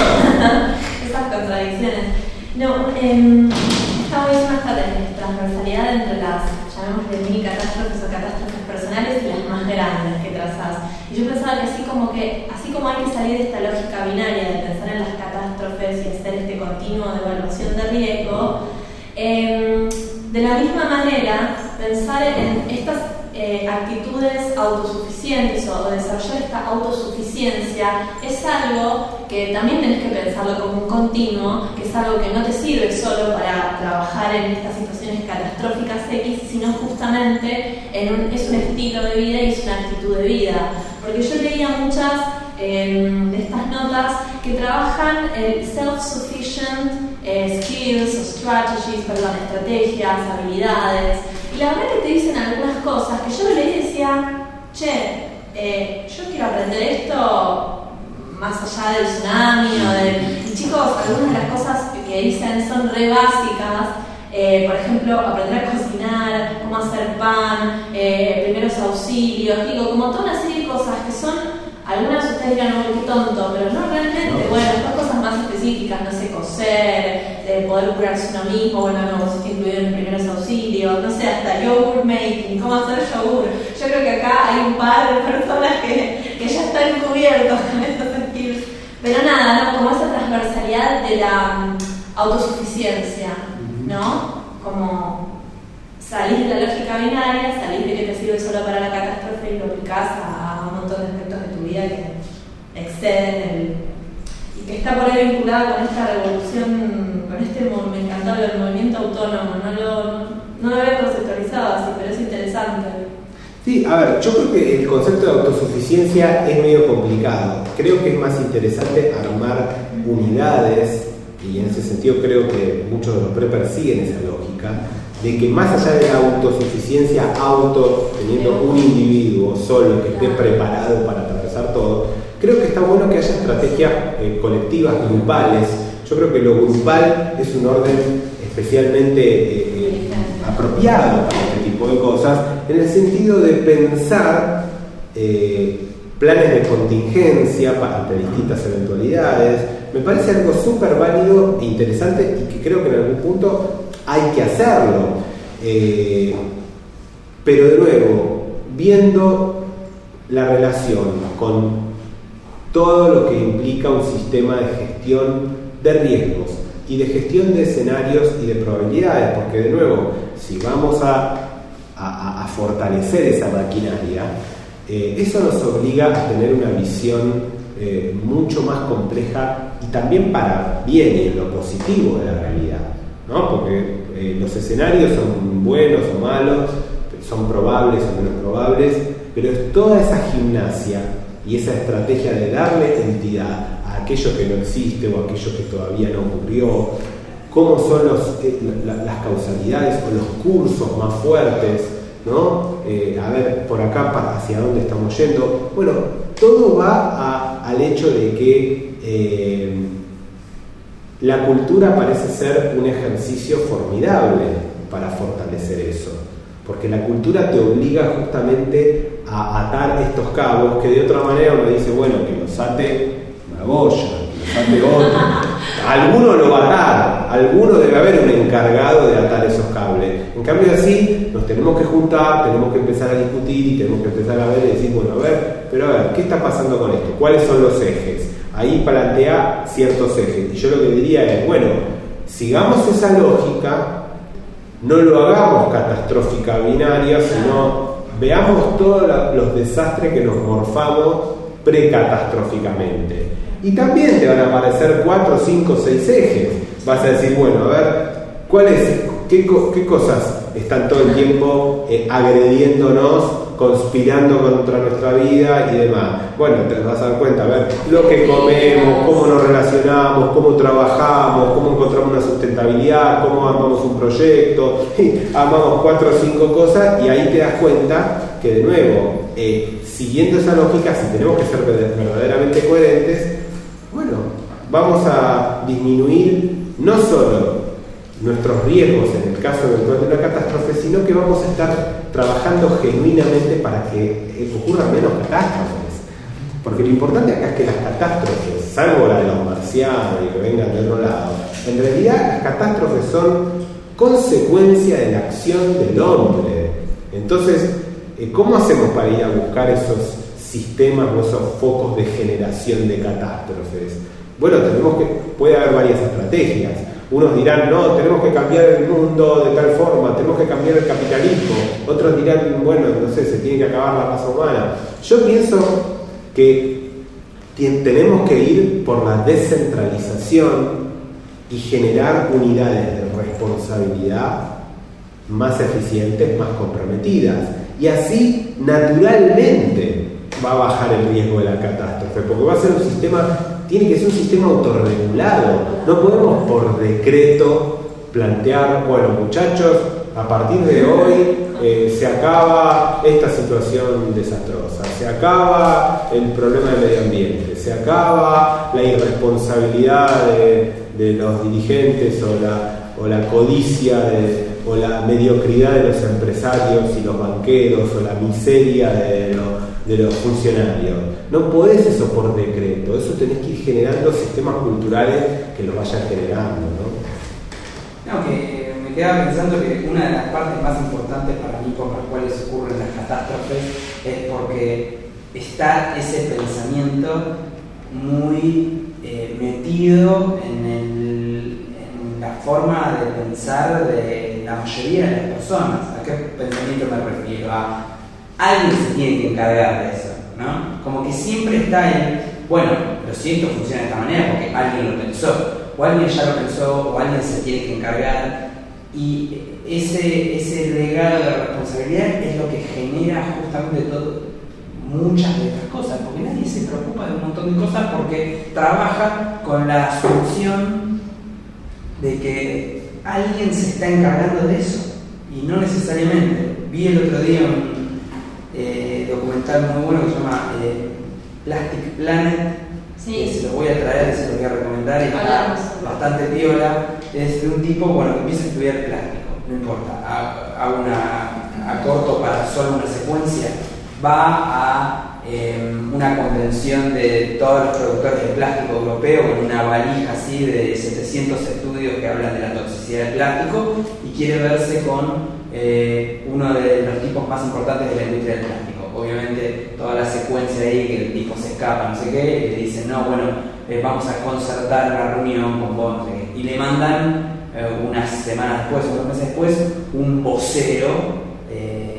Esas contradicciones. No, eh, está buenísima esta transversalidad entre las, llamémosle mini catástrofes o catástrofes personales y las más grandes que trazás. Y yo pensaba que así como que, así como hay que salir de esta lógica binaria de pensar en las catástrofes y hacer este continuo de evaluación de riesgo, eh, de la misma manera pensar en estas eh, actitudes autosuficientes o, o desarrollar esta autosuficiencia es algo que también tenés que pensarlo como un continuo, que es algo que no te sirve solo para trabajar en estas situaciones catastróficas X, sino justamente en un, es un estilo de vida y es una actitud de vida. Porque yo leía muchas eh, de estas notas que trabajan el self-sufficient eh, skills o strategies, perdón, estrategias, habilidades, y la verdad que te dicen algunas cosas que yo leí y decía, che, eh, yo quiero aprender esto más allá del tsunami o del... Y chicos, algunas de las cosas que dicen son re básicas. Eh, por ejemplo, aprender a cocinar, cómo hacer pan, eh, primeros auxilios, digo, como toda una serie de cosas que son, algunas de ustedes dirán, no, qué tonto, pero no realmente, no. Bueno, estas cosas más específicas, no sé, coser, de poder curarse uno mismo, bueno, no, vos estás incluido en primeros auxilios, no sé, hasta yogurt making, cómo hacer yogur. Yo creo que acá hay un par de personas que, que ya están cubiertos con estos skills, pero nada, ¿no? Como esa transversalidad de la um, autosuficiencia, ¿no? Como salir de la lógica binaria, salir de que te sirve solo para la catástrofe y lo aplicás a, a un montón de aspectos de tu vida que exceden el... y que está por ahí vinculada con esta revolución, con este, me encantaba el movimiento autónomo, no lo, no lo había conceptualizado así, pero es interesante. Sí, a ver, yo creo que el concepto de autosuficiencia es medio complicado. Creo que es más interesante armar unidades, y en ese sentido creo que muchos de los preppers siguen esa lógica, de que más allá de la autosuficiencia, auto, teniendo un individuo solo que esté preparado para atravesar todo, creo que está bueno que haya estrategias eh, colectivas, grupales. Yo creo que lo grupal es un orden especialmente eh, apropiado para este tipo de cosas, en el sentido de pensar eh, planes de contingencia para ante distintas eventualidades. Me parece algo súper válido e interesante y que creo que en algún punto hay que hacerlo. Eh, pero de nuevo, viendo la relación con todo lo que implica un sistema de gestión de riesgos y de gestión de escenarios y de probabilidades, porque de nuevo, si vamos a a, a fortalecer esa maquinaria, eh, eso nos obliga a tener una visión eh, mucho más compleja y también para bien y en lo positivo de la realidad, ¿no? Porque eh, los escenarios son buenos o malos, son probables o menos probables, pero es toda esa gimnasia y esa estrategia de darle entidad a aquello que no existe o aquello que todavía no ocurrió, cómo son los, eh, la, las causalidades o los cursos más fuertes, ¿no? Eh, a ver, por acá hacia dónde estamos yendo. Bueno, todo va a, al hecho de que eh, la cultura parece ser un ejercicio formidable para fortalecer eso, porque la cultura te obliga justamente a atar estos cabos que de otra manera uno dice, bueno, que los ate Magoya, que los ate otro. Alguno lo va a atar, alguno debe haber un encargado de atar esos cables. En cambio así, nos tenemos que juntar, tenemos que empezar a discutir y tenemos que empezar a ver y decir, bueno, a ver, pero a ver, ¿qué está pasando con esto? ¿Cuáles son los ejes? Ahí plantea ciertos ejes. Y yo lo que diría es, bueno, sigamos esa lógica, no lo hagamos catastrófica binaria, sino veamos todos los desastres que nos morfamos precatastróficamente. Y también te van a aparecer cuatro, cinco, seis ejes. Vas a decir, bueno, a ver, ¿cuáles, qué, qué cosas están todo el tiempo eh, agrediéndonos, conspirando contra nuestra vida y demás? Bueno, te vas a dar cuenta, a ver, lo que comemos, cómo nos relacionamos, cómo trabajamos, cómo encontramos una sustentabilidad, cómo armamos un proyecto, y armamos cuatro o cinco cosas y ahí te das cuenta que de nuevo, eh, siguiendo esa lógica, si tenemos que ser verdaderamente coherentes, bueno, vamos a disminuir no solo nuestros riesgos en el caso eventual de una catástrofe, sino que vamos a estar trabajando genuinamente para que ocurran menos catástrofes. Porque lo importante acá es que las catástrofes, salvo la de los marcianos y que vengan de otro lado, en realidad las catástrofes son consecuencia de la acción del hombre. Entonces, ¿cómo hacemos para ir a buscar esos sistemas o esos focos de generación de catástrofes? Bueno, tenemos que, puede haber varias estrategias. Unos dirán, no, tenemos que cambiar el mundo de tal forma, tenemos que cambiar el capitalismo. Otros dirán, bueno, no sé, se tiene que acabar la raza humana. Yo pienso que tenemos que ir por la descentralización y generar unidades de responsabilidad más eficientes, más comprometidas. Y así, naturalmente, va a bajar el riesgo de la catástrofe, porque va a ser un sistema, tiene que ser un sistema autorregulado. No podemos por decreto plantear, bueno, muchachos, a partir de hoy eh, se acaba esta situación desastrosa, se acaba el problema del medio ambiente, se acaba la irresponsabilidad de, de los dirigentes o la, o la codicia de, o la mediocridad de los empresarios y los banqueros o la miseria de los, de los funcionarios. No podés eso por decreto, eso tenés que ir generando sistemas culturales que lo vayan generando, ¿no? No, que me quedaba pensando que una de las partes más importantes para mí por las cuales ocurren las catástrofes es porque está ese pensamiento muy eh, metido en, el, en la forma de pensar de la mayoría de las personas. ¿A qué pensamiento me refiero? A alguien se tiene que encargar de eso, ¿no? Como que siempre está en, bueno, pero si esto funciona de esta manera porque alguien lo pensó, o alguien ya lo pensó, o alguien se tiene que encargar, y ese, ese legado de responsabilidad es lo que genera justamente todo, muchas de estas cosas, porque nadie se preocupa de un montón de cosas porque trabaja con la asunción de que alguien se está encargando de eso, y no necesariamente. Vi el otro día un eh, documental muy bueno que se llama eh, Plastic Planet. Sí. Que se los voy a traer, se los voy a recomendar, y está bastante piola. Es de un tipo, bueno, que empieza a estudiar plástico, no importa, a, a, una, a corto para solo una secuencia, va a eh, una convención de todos los productores de plástico europeo con una valija así de setecientos estudios que hablan de la toxicidad del plástico, y quiere verse con eh, uno de los tipos más importantes de la industria del plástico. Obviamente toda la secuencia ahí que el tipo se escapa, no sé qué, y le dicen, no, bueno, eh, vamos a concertar una reunión con vos, no sé qué. Y le mandan eh, unas semanas después, unos meses después, un vocero eh,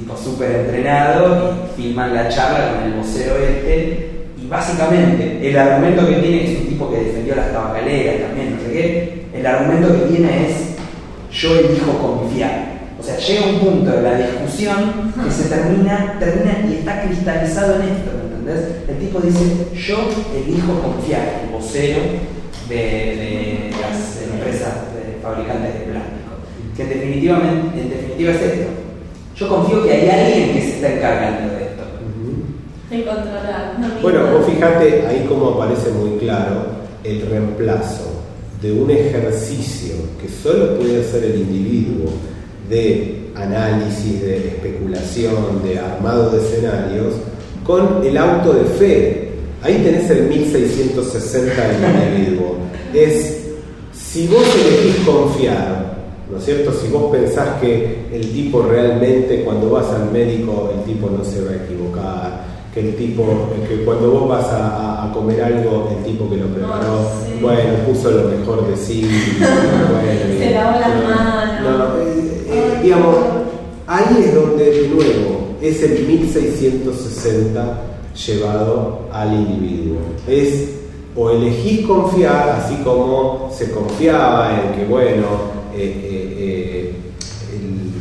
tipo súper entrenado y filman la charla con el vocero este. Y básicamente el argumento que tiene es un tipo que defendió las tabacaleras también, no sé qué. El argumento que tiene es: yo elijo confiar. O sea, llega un punto de la discusión que se termina, termina y está cristalizado en esto, ¿me entendés? El tipo dice: yo elijo confiar, el vocero de, de las empresas de fabricantes de plástico. Que en definitiva, en definitiva es esto. Yo confío que hay alguien que se está encargando de esto. De controlar. No, bueno, vos fijate ahí como aparece muy claro el reemplazo de un ejercicio que solo puede hacer el individuo, de análisis, de especulación, de armado de escenarios, con el auto de fe. Ahí tenés el mil seiscientos sesenta del individuo. Es, si vos elegís confiar, ¿no es cierto? Si vos pensás que el tipo realmente, cuando vas al médico, el tipo no se va a equivocar, que el tipo, que cuando vos vas a, a comer algo, el tipo que lo preparó, oh, sí. bueno, puso lo mejor de sí, bueno, se lavó las no, manos. no, eh, eh, digamos, ahí es donde de nuevo es el mil seiscientos sesenta llevado al individuo. Es o elegís confiar, así como se confiaba en que, bueno, eh, eh, eh, el,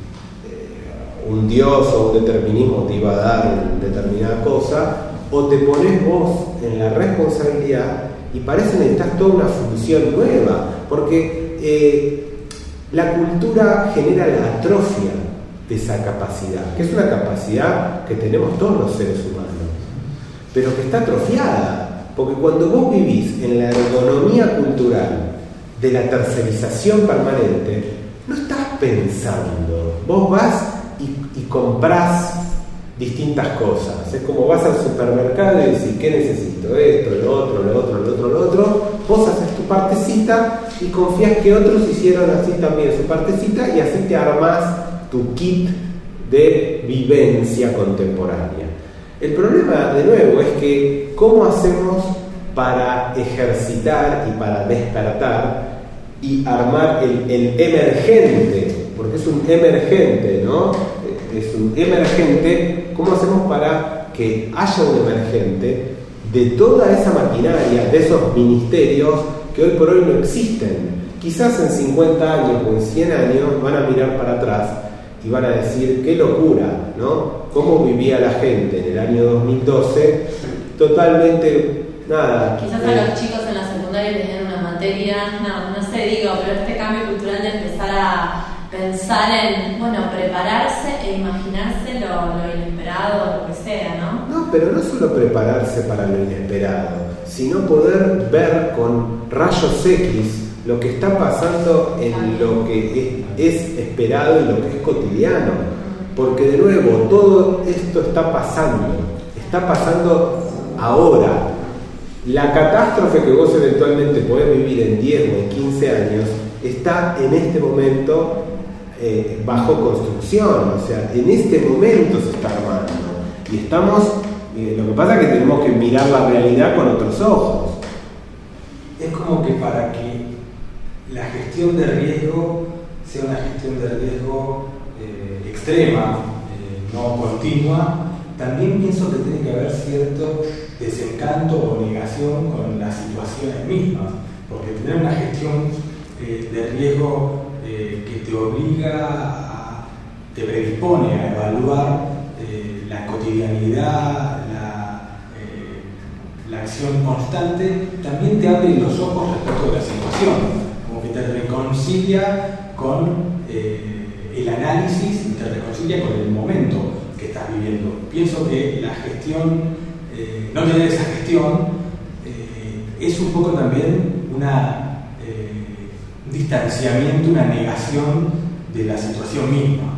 eh, un Dios o un determinismo te iba a dar determinada cosa, o te pones vos en la responsabilidad y parece que necesitas toda una función nueva, porque eh, la cultura genera la atrofia de esa capacidad, que es una capacidad que tenemos todos los seres humanos, pero que está atrofiada. Porque cuando vos vivís en la ergonomía cultural de la tercerización permanente, no estás pensando. Vos vas y, y comprás distintas cosas. Es como vas al supermercado y decís: ¿qué necesito? Esto, lo otro, lo otro, lo otro, lo otro. Vos haces tu partecita y confías que otros hicieron así también su partecita, y así te armás tu kit de vivencia contemporánea. El problema, de nuevo, es que ¿cómo hacemos para ejercitar y para despertar y armar el, el emergente? Porque es un emergente, ¿no? Es un emergente. ¿Cómo hacemos para que haya un emergente de toda esa maquinaria, de esos ministerios que hoy por hoy no existen? Quizás en cincuenta años o en cien años van a mirar para atrás y van a decir: qué locura, ¿no? Cómo vivía la gente en el año dos mil doce, totalmente, nada. Quizás eh, a los chicos en la secundaria les den una materia, no, no sé, digo, pero este cambio cultural de empezar a pensar en, bueno, prepararse e imaginarse lo, lo inesperado, lo que sea, ¿no? No, pero no solo prepararse para lo inesperado, sino poder ver con rayos X lo que está pasando en lo que es, es esperado y lo que es cotidiano. Porque de nuevo, todo esto está pasando, está pasando ahora. La catástrofe que vos eventualmente podés vivir en diez o en quince años está en este momento eh, bajo construcción, o sea, en este momento se está armando. Y estamos, eh, lo que pasa es que tenemos que mirar la realidad con otros ojos. Es como que para que la gestión de riesgo sea una gestión de riesgo eh, extrema, eh, no continua, también pienso que tiene que haber cierto desencanto o negación con las situaciones mismas, porque tener una gestión eh, de riesgo eh, que te obliga, a, te predispone a evaluar eh, la cotidianidad, la, eh, la acción constante, también te abre los ojos respecto de la situación, como que te reconcilia con eh, el análisis y te reconcilia con el momento que estás viviendo. Pienso que la gestión, eh, no tener esa gestión, eh, es un poco también una, eh, un distanciamiento, una negación de la situación misma.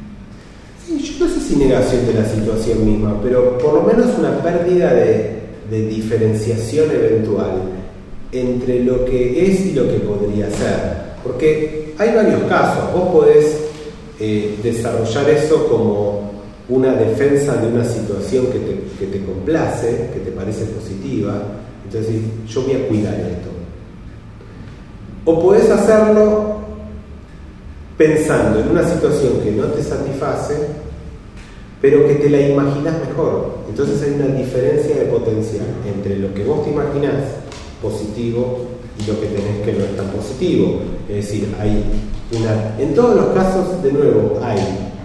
Sí, yo no sé si negación de la situación misma, pero por lo menos una pérdida de, de diferenciación eventual entre lo que es y lo que podría ser. Porque hay varios casos. Vos podés eh, desarrollar eso como una defensa de una situación que te, que te complace, que te parece positiva. Entonces, yo voy a cuidar esto. O podés hacerlo pensando en una situación que no te satisface pero que te la imaginas mejor. Entonces hay una diferencia de potencial entre lo que vos te imaginás positivo y lo que tenés que no es tan positivo. Es decir, hay una, en todos los casos, de nuevo, hay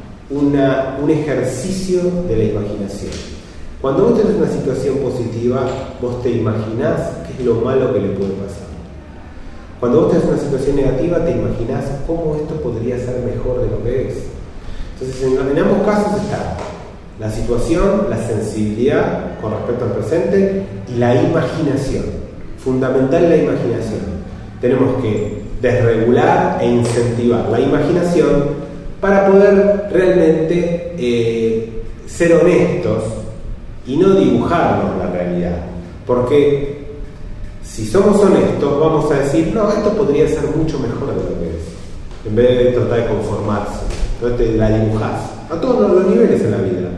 una, un ejercicio de la imaginación. Cuando vos tenés una situación positiva, vos te imaginás qué es lo malo que le puede pasar. Cuando vos tenés una situación negativa, te imaginás cómo esto podría ser mejor de lo que es. Entonces, en, en ambos casos está la situación, la sensibilidad con respecto al presente y la imaginación. Fundamental la imaginación. Tenemos que desregular e incentivar la imaginación para poder realmente eh, ser honestos y no dibujarnos la realidad. Porque si somos honestos, vamos a decir, no, esto podría ser mucho mejor de lo que es, en vez de tratar de conformarse. Entonces te la dibujás a todos los niveles en la vida.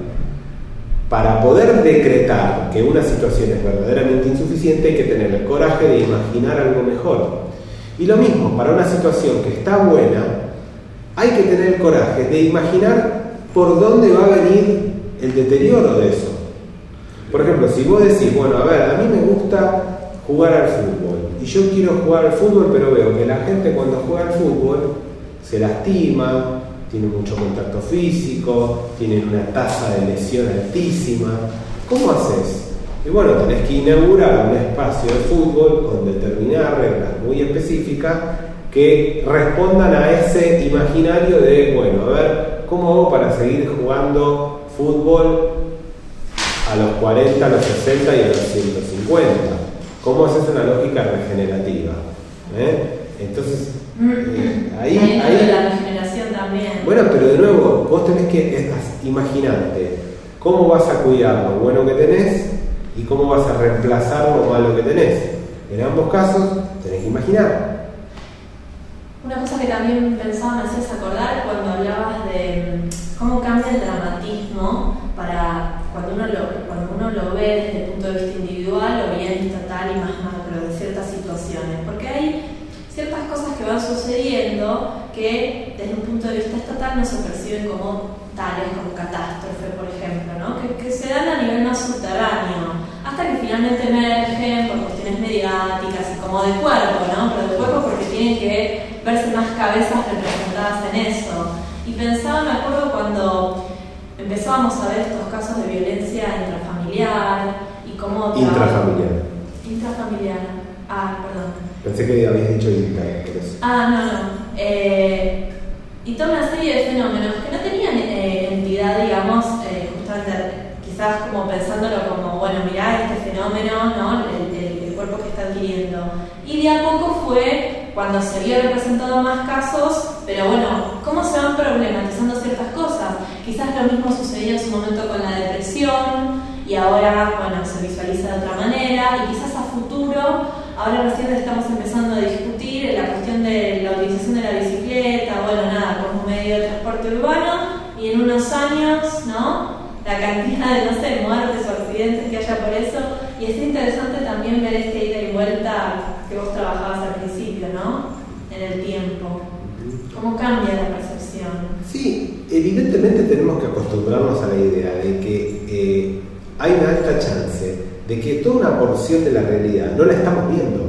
Para poder decretar que una situación es verdaderamente insuficiente, hay que tener el coraje de imaginar algo mejor. Y lo mismo, para una situación que está buena, hay que tener el coraje de imaginar por dónde va a venir el deterioro de eso. Por ejemplo, si vos decís, bueno, a ver, a mí me gusta jugar al fútbol, y yo quiero jugar al fútbol, pero veo que la gente cuando juega al fútbol se lastima, tiene mucho contacto físico, tienen una tasa de lesión altísima. ¿Cómo haces? Y bueno, tenés que inaugurar un espacio de fútbol con determinadas reglas muy específicas que respondan a ese imaginario de, bueno, a ver, ¿cómo hago para seguir jugando fútbol a los cuarenta, a los sesenta y a los ciento cincuenta? ¿Cómo haces una lógica regenerativa? ¿Eh? Entonces, eh, ahí... ahí, ahí la regeneración también. Bueno, pero de nuevo, vos tenés que imaginarte cómo vas a cuidar lo bueno que tenés y cómo vas a reemplazar lo malo que tenés. En ambos casos, tenés que imaginar. Una cosa que también pensaba, me hacías acordar cuando hablabas de cómo cambia el dramatismo para cuando uno lo, cuando uno lo ve desde el punto de vista individual o bien estatal y más macro de ciertas situaciones. Porque hay ciertas cosas que van sucediendo que desde un punto de vista estatal no se perciben como tales, como catástrofe, por ejemplo, ¿no? que, que se dan a nivel más subterráneo, hasta que finalmente emergen por cuestiones mediáticas y como de cuerpo, ¿no? Pero de cuerpo porque tienen que verse más cabezas representadas en eso. Y pensaba, me acuerdo cuando empezábamos a ver estos casos de violencia intrafamiliar y cómo... Intrafamiliar. Intrafamiliar. Ah, perdón. Pensé que habías dicho inter, por eso. Ah, no, no. Eh, y toda una serie de fenómenos que no tenían eh, entidad, digamos, eh, justamente quizás como pensándolo como, bueno, mirá este fenómeno, ¿no? El, el, el cuerpo que está adquiriendo. Y de a poco fue cuando se había representado más casos, pero bueno, ¿cómo se van problematizando ciertas cosas? Quizás lo mismo sucedió en su momento con la depresión y ahora, bueno, se visualiza de otra manera y quizás a futuro, ahora recién estamos empezando a discutir la cuestión de la utilización de la bicicleta, bueno, nada, como medio de transporte urbano y en unos años, ¿no? La cantidad de, no sé, muertes o accidentes que haya por eso. Y es interesante también ver esta ida y vuelta que vos trabajabas al principio, ¿no? En el tiempo. ¿Cómo cambia la percepción? Sí, evidentemente tenemos que acostumbrarnos a la idea de que eh, hay una alta chance de que toda una porción de la realidad no la estamos viendo.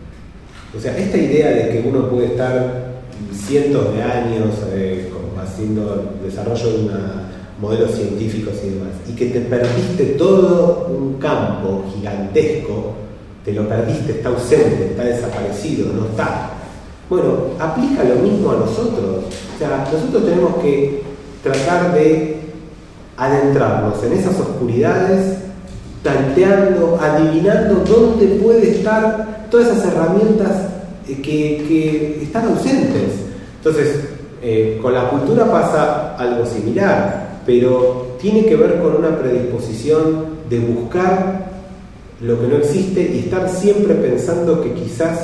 O sea, esta idea de que uno puede estar cientos de años eh, haciendo desarrollo de una modelos científicos y demás, y que te perdiste todo un campo gigantesco, te lo perdiste, está ausente, está desaparecido, no está. Bueno, aplica lo mismo a nosotros. O sea, nosotros tenemos que tratar de adentrarnos en esas oscuridades, tanteando, adivinando dónde puede estar todas esas herramientas que, que están ausentes. Entonces, eh, con la cultura pasa algo similar, pero tiene que ver con una predisposición de buscar lo que no existe y estar siempre pensando que quizás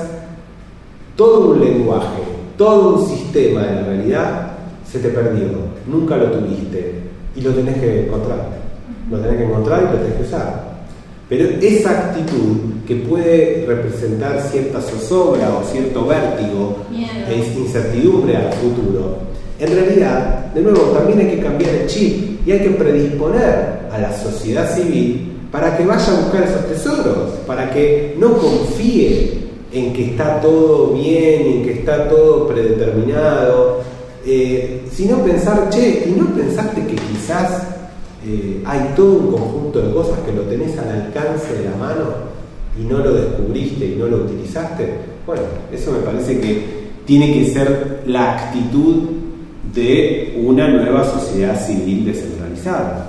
todo un lenguaje, todo un sistema de la realidad se te perdió, nunca lo tuviste y lo tenés que encontrar, lo tenés que encontrar y lo tenés que usar. Pero esa actitud que puede representar cierta zozobra o cierto vértigo e incertidumbre al futuro, en realidad, de nuevo, también hay que cambiar el chip. y hay que predisponer a la sociedad civil para que vaya a buscar esos tesoros, para que no confíe en que está todo bien, en que está todo predeterminado, eh, sino pensar, che, ¿y no pensaste que quizás eh, hay todo un conjunto de cosas que lo tenés al alcance de la mano y no lo descubriste y no lo utilizaste? Bueno, eso me parece que tiene que ser la actitud de una nueva sociedad civil descentralizada.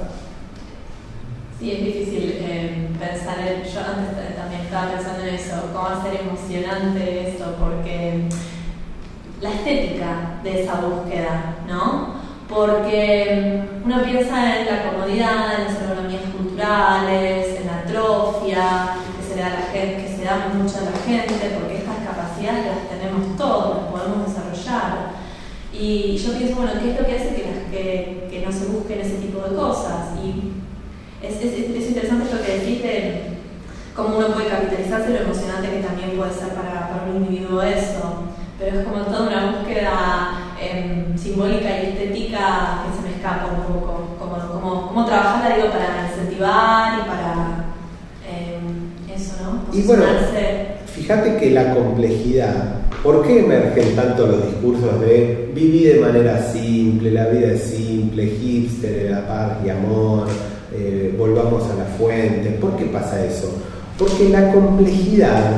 Sí, es difícil eh, pensar, en, yo antes también estaba pensando en eso, cómo va a ser emocionante esto, porque la estética de esa búsqueda, ¿no? Porque uno piensa en la comodidad, en las ergonomías culturales, en la atrofia, que se da a la gente, que se da mucho a la gente, porque estas capacidades las tenemos todos, las podemos desarrollar. Y yo pienso, bueno, ¿qué es lo que hace que, las, que, que no se busquen ese tipo de cosas? Y es, es, es interesante lo que decís de cómo uno puede capitalizarse, lo emocionante que también puede ser para, para un individuo eso. Pero es como toda una búsqueda eh, simbólica y estética que se me escapa un poco. Como, como, como trabajarla, digo, para incentivar y para eh, eso, ¿no? Y bueno, fíjate que la complejidad, ¿por qué emergen tanto los discursos de vivir de manera simple, la vida es simple, hipster, la paz y amor, eh, volvamos a la fuente? ¿Por qué pasa eso? Porque la complejidad,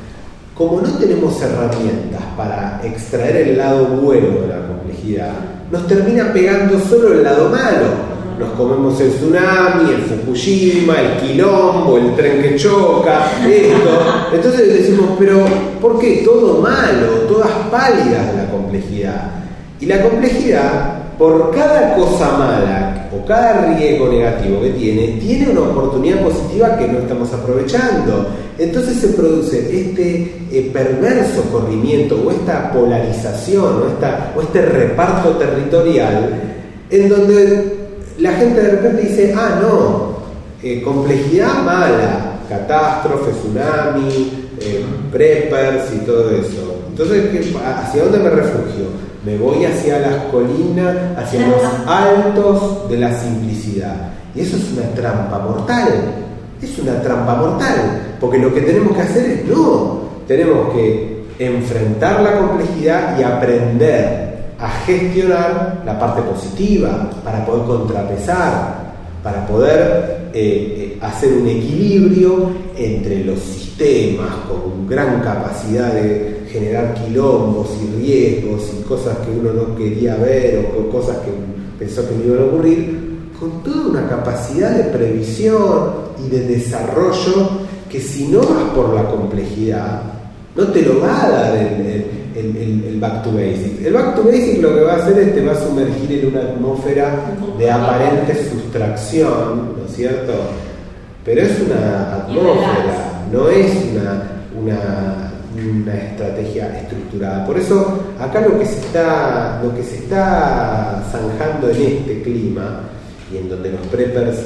como no tenemos herramientas para extraer el lado bueno de la complejidad, nos termina pegando solo el lado malo. Nos comemos el tsunami, el Fukushima, el quilombo, el tren que choca, esto. Entonces decimos, pero ¿por qué? Todo malo, todas pálidas la complejidad. Y la complejidad, por cada cosa mala o cada riesgo negativo que tiene, tiene una oportunidad positiva que no estamos aprovechando. Entonces se produce este eh, perverso corrimiento o esta polarización o, esta, o este reparto territorial en donde la gente de repente dice, ah, no, eh, complejidad mala, catástrofe, tsunami, eh, preppers y todo eso. Entonces, ¿hacia dónde me refugio? Me voy hacia las colinas, hacia los altos de la simplicidad. Y eso es una trampa mortal. Es una trampa mortal. Porque lo que tenemos que hacer es no. Tenemos que enfrentar la complejidad y aprender a gestionar la parte positiva para poder contrapesar, para poder eh, eh, hacer un equilibrio entre los sistemas con gran capacidad de generar quilombos y riesgos y cosas que uno no quería ver o con cosas que pensó que no iban a ocurrir, con toda una capacidad de previsión y de desarrollo que si no vas por la complejidad no te lo va a dar el, el, el, el, el back to basic. El back to basic lo que va a hacer es te va a sumergir en una atmósfera de aparente sustracción, ¿no es cierto? Pero es una atmósfera, no es una, una, una estrategia estructurada. Por eso acá lo que se está, lo que se está zanjando en este clima y en donde los preppers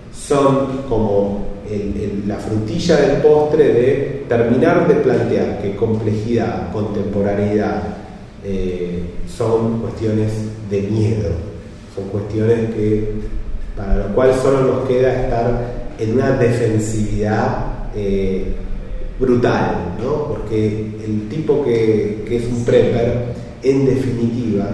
son como el, el, la frutilla del postre de terminar de plantear que complejidad, contemporaneidad eh, son cuestiones de miedo, son cuestiones que para lo cual solo nos queda estar en una defensividad eh, brutal, ¿no? Porque el tipo que, que es un prepper, en definitiva,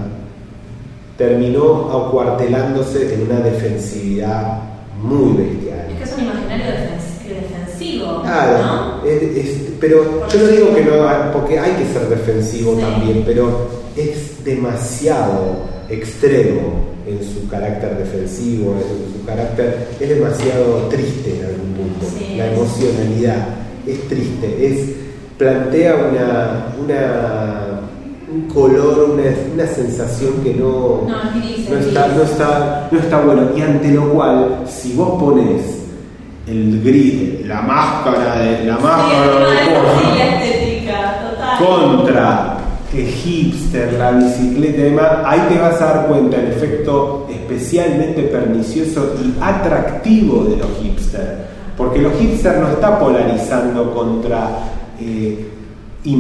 terminó acuartelándose en una defensividad muy bestial. Es que es un imaginario defensivo, claro, ¿no? Es, es, pero yo no digo que no, porque hay que ser defensivo, sí, también, pero es demasiado extremo en su carácter defensivo, en su carácter, es demasiado triste en algún punto. Sí, la emocionalidad es triste, es plantea una, una un color, una, una sensación que no, no, dice, no, está, no, está, no está bueno, y ante lo cual, si vos pones el gris, la máscara de la máscara sí, de cosa, la estética, total, contra el hipster, la bicicleta y demás, ahí te vas a dar cuenta el efecto especialmente pernicioso y atractivo de los hipsters, porque los hipsters no está polarizando contra eh,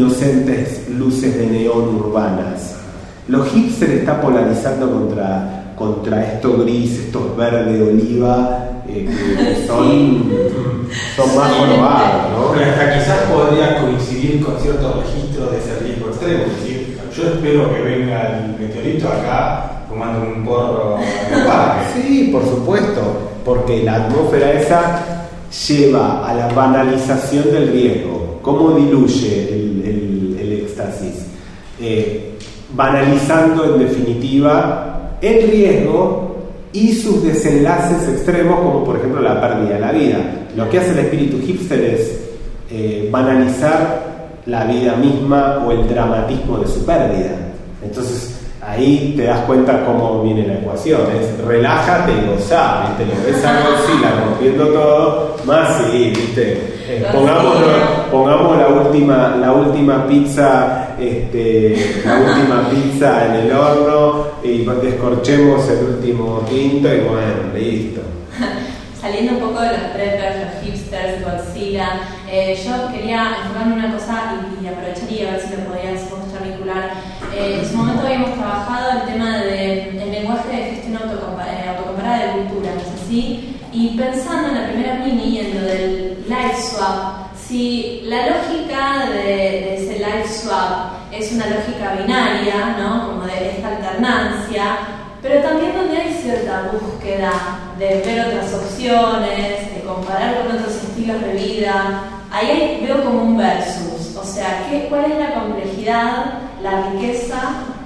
inocentes luces de neón urbanas. Los hipsters está polarizando contra contra estos gris, estos verde oliva, eh, que son, son más jorobados, ¿no? Pero hasta quizás podría coincidir con ciertos registros de ese riesgo extremo. Es decir, yo espero que venga el meteorito acá fumando un porro en el parque. Sí, por supuesto, porque la atmósfera esa lleva a la banalización del riesgo. ¿Cómo diluye el, el, el éxtasis? Eh, banalizando en definitiva el riesgo y sus desenlaces extremos, como por ejemplo la pérdida de la vida. Lo que hace el espíritu hipster es eh, banalizar la vida misma o el dramatismo de su pérdida. Entonces ahí te das cuenta cómo viene la ecuación, es relájate y gozá, ¿viste? Lo ves a Godzilla rompiendo todo, más sí, ¿viste? Eh, pongamos, pongamos la última, la última pizza, este, la última pizza en el horno y descorchemos el último tinto y bueno, listo. Saliendo un poco de los preppers, los hipsters, Godzilla, eh, yo quería enfocarme en una cosa y, y aprovecharía a ver si lo podías mostrar vincular. Eh, en su momento habíamos trabajado el tema del de, lenguaje de gestión autocompa eh, autocomparada de cultura, ¿no es así? Y pensando en la primera mini, en lo del life swap, si la lógica de, de ese life swap es una lógica binaria, ¿no? Como de esta alternancia, pero también donde hay cierta búsqueda de ver otras opciones, de comparar con otros estilos de vida, ahí veo como un versus, o sea, ¿qué, ¿cuál es la complejidad, la riqueza,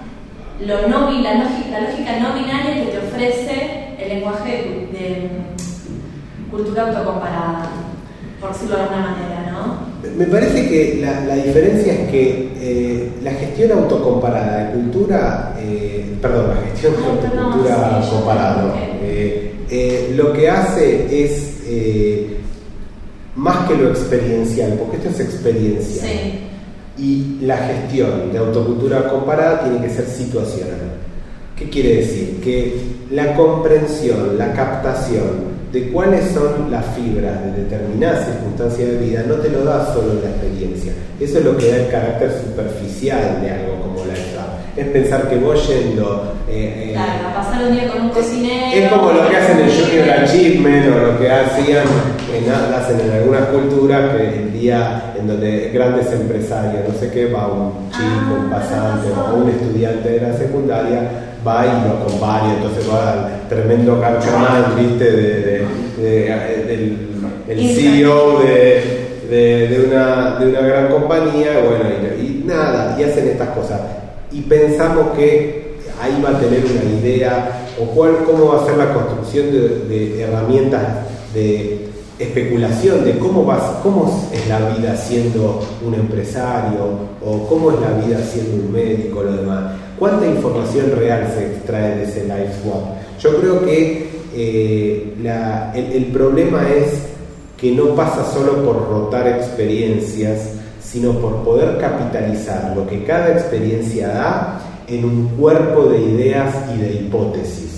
lo no, la, lógica, la lógica no binaria que te ofrece el lenguaje de, de cultura autocomparada, por decirlo de alguna manera, ¿no? Me parece que la, la diferencia es que eh, la gestión autocomparada de cultura, eh, perdón, la gestión de autocultura sí, comparada, ¿no? eh, eh, lo que hace es eh, más que lo experiencial, porque esto es experiencial, sí. Y la gestión de autocultura comparada tiene que ser situacional. ¿Qué quiere decir? Que la comprensión, la captación de cuáles son las fibras de determinadas circunstancias de vida no te lo da solo la experiencia. Eso es lo que da el carácter superficial de algo como la edad. Es pensar que vos yendo eh, claro, eh, a pasar un día con un cocinero. Es como lo que hacen en Junior Achievement o lo que hacían en, hacen en algunas culturas, que el día en donde grandes empresarios, no sé qué, va un chico, ah, un pasante o un estudiante de la secundaria, va y lo acompaña, entonces va al tremendo carchamán, viste, de, de, de, de, del el C E O de, de, de, una, de una gran compañía, bueno, y, y nada, y hacen estas cosas. Y pensamos que ahí va a tener una idea, o cuál, cómo va a ser la construcción de, de herramientas de especulación de cómo, vas, cómo es la vida siendo un empresario, o cómo es la vida siendo un médico, lo demás. ¿Cuánta información real se extrae de ese life swap? Yo creo que eh, la, el, el problema es que no pasa solo por rotar experiencias, sino por poder capitalizar lo que cada experiencia da en un cuerpo de ideas y de hipótesis.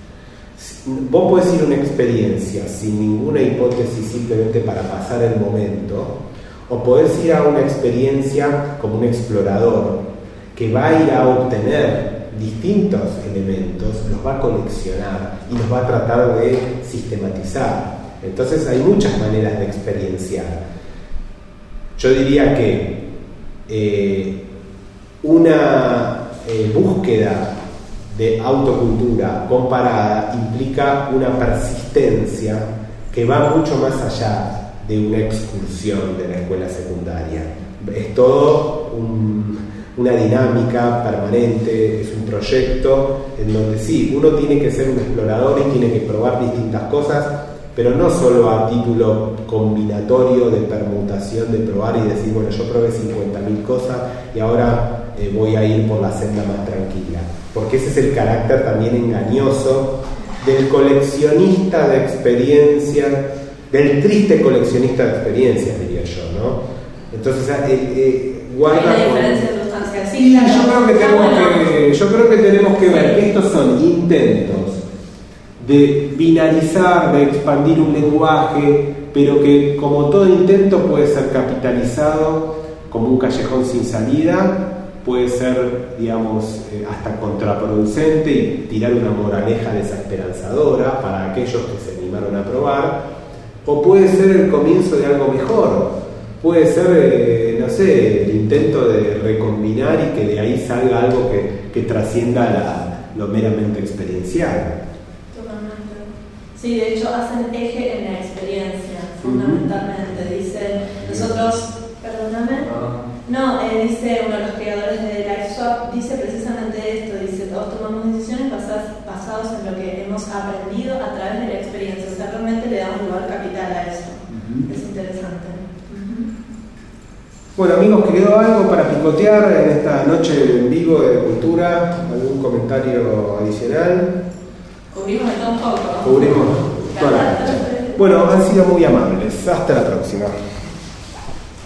Vos podés ir a una experiencia sin ninguna hipótesis simplemente para pasar el momento, o podés ir a una experiencia como un explorador que va a ir a obtener distintos elementos, los va a coleccionar y los va a tratar de sistematizar. Entonces hay muchas maneras de experienciar. Yo diría que eh, una eh, búsqueda de autocultura comparada implica una persistencia que va mucho más allá de una excursión de la escuela secundaria. Es todo un, una dinámica permanente, es un proyecto en donde sí, uno tiene que ser un explorador y tiene que probar distintas cosas, pero no solo a título combinatorio de permutación, de probar y decir, bueno, yo probé cincuenta mil cosas y ahora eh, voy a ir por la senda más tranquila. Porque ese es el carácter también engañoso del coleccionista de experiencias, del triste coleccionista de experiencias, diría yo, ¿no? Entonces, eh, eh, guarda... Hay una diferencia sustancial. Sí, sí, claro. yo, creo que tenemos que, yo creo que tenemos que ver que estos son intentos de binalizar, de expandir un lenguaje, pero que como todo intento puede ser capitalizado como un callejón sin salida puede ser, digamos, eh, hasta contraproducente y tirar una moraleja desesperanzadora para aquellos que se animaron a probar, o puede ser el comienzo de algo mejor, puede ser, eh, no sé, el intento de recombinar y que de ahí salga algo que, que trascienda la, lo meramente experiencial. Totalmente. Sí, de hecho hacen eje en la experiencia, fundamentalmente. Dicen, nosotros, perdóname, no, eh, dice uno de los creadores de LifeSwap, dice precisamente esto, dice, todos tomamos decisiones basadas, basados en lo que hemos aprendido a través de la experiencia, o sea, realmente le damos lugar capital a eso. Uh-huh. Es interesante. Uh-huh. Bueno, amigos, ¿quedó algo para picotear en esta noche en vivo de cultura? ¿Algún comentario adicional? Cubrimos de todo un poco. Cubrimos toda la noche. Bueno, han sido muy amables. Hasta la próxima.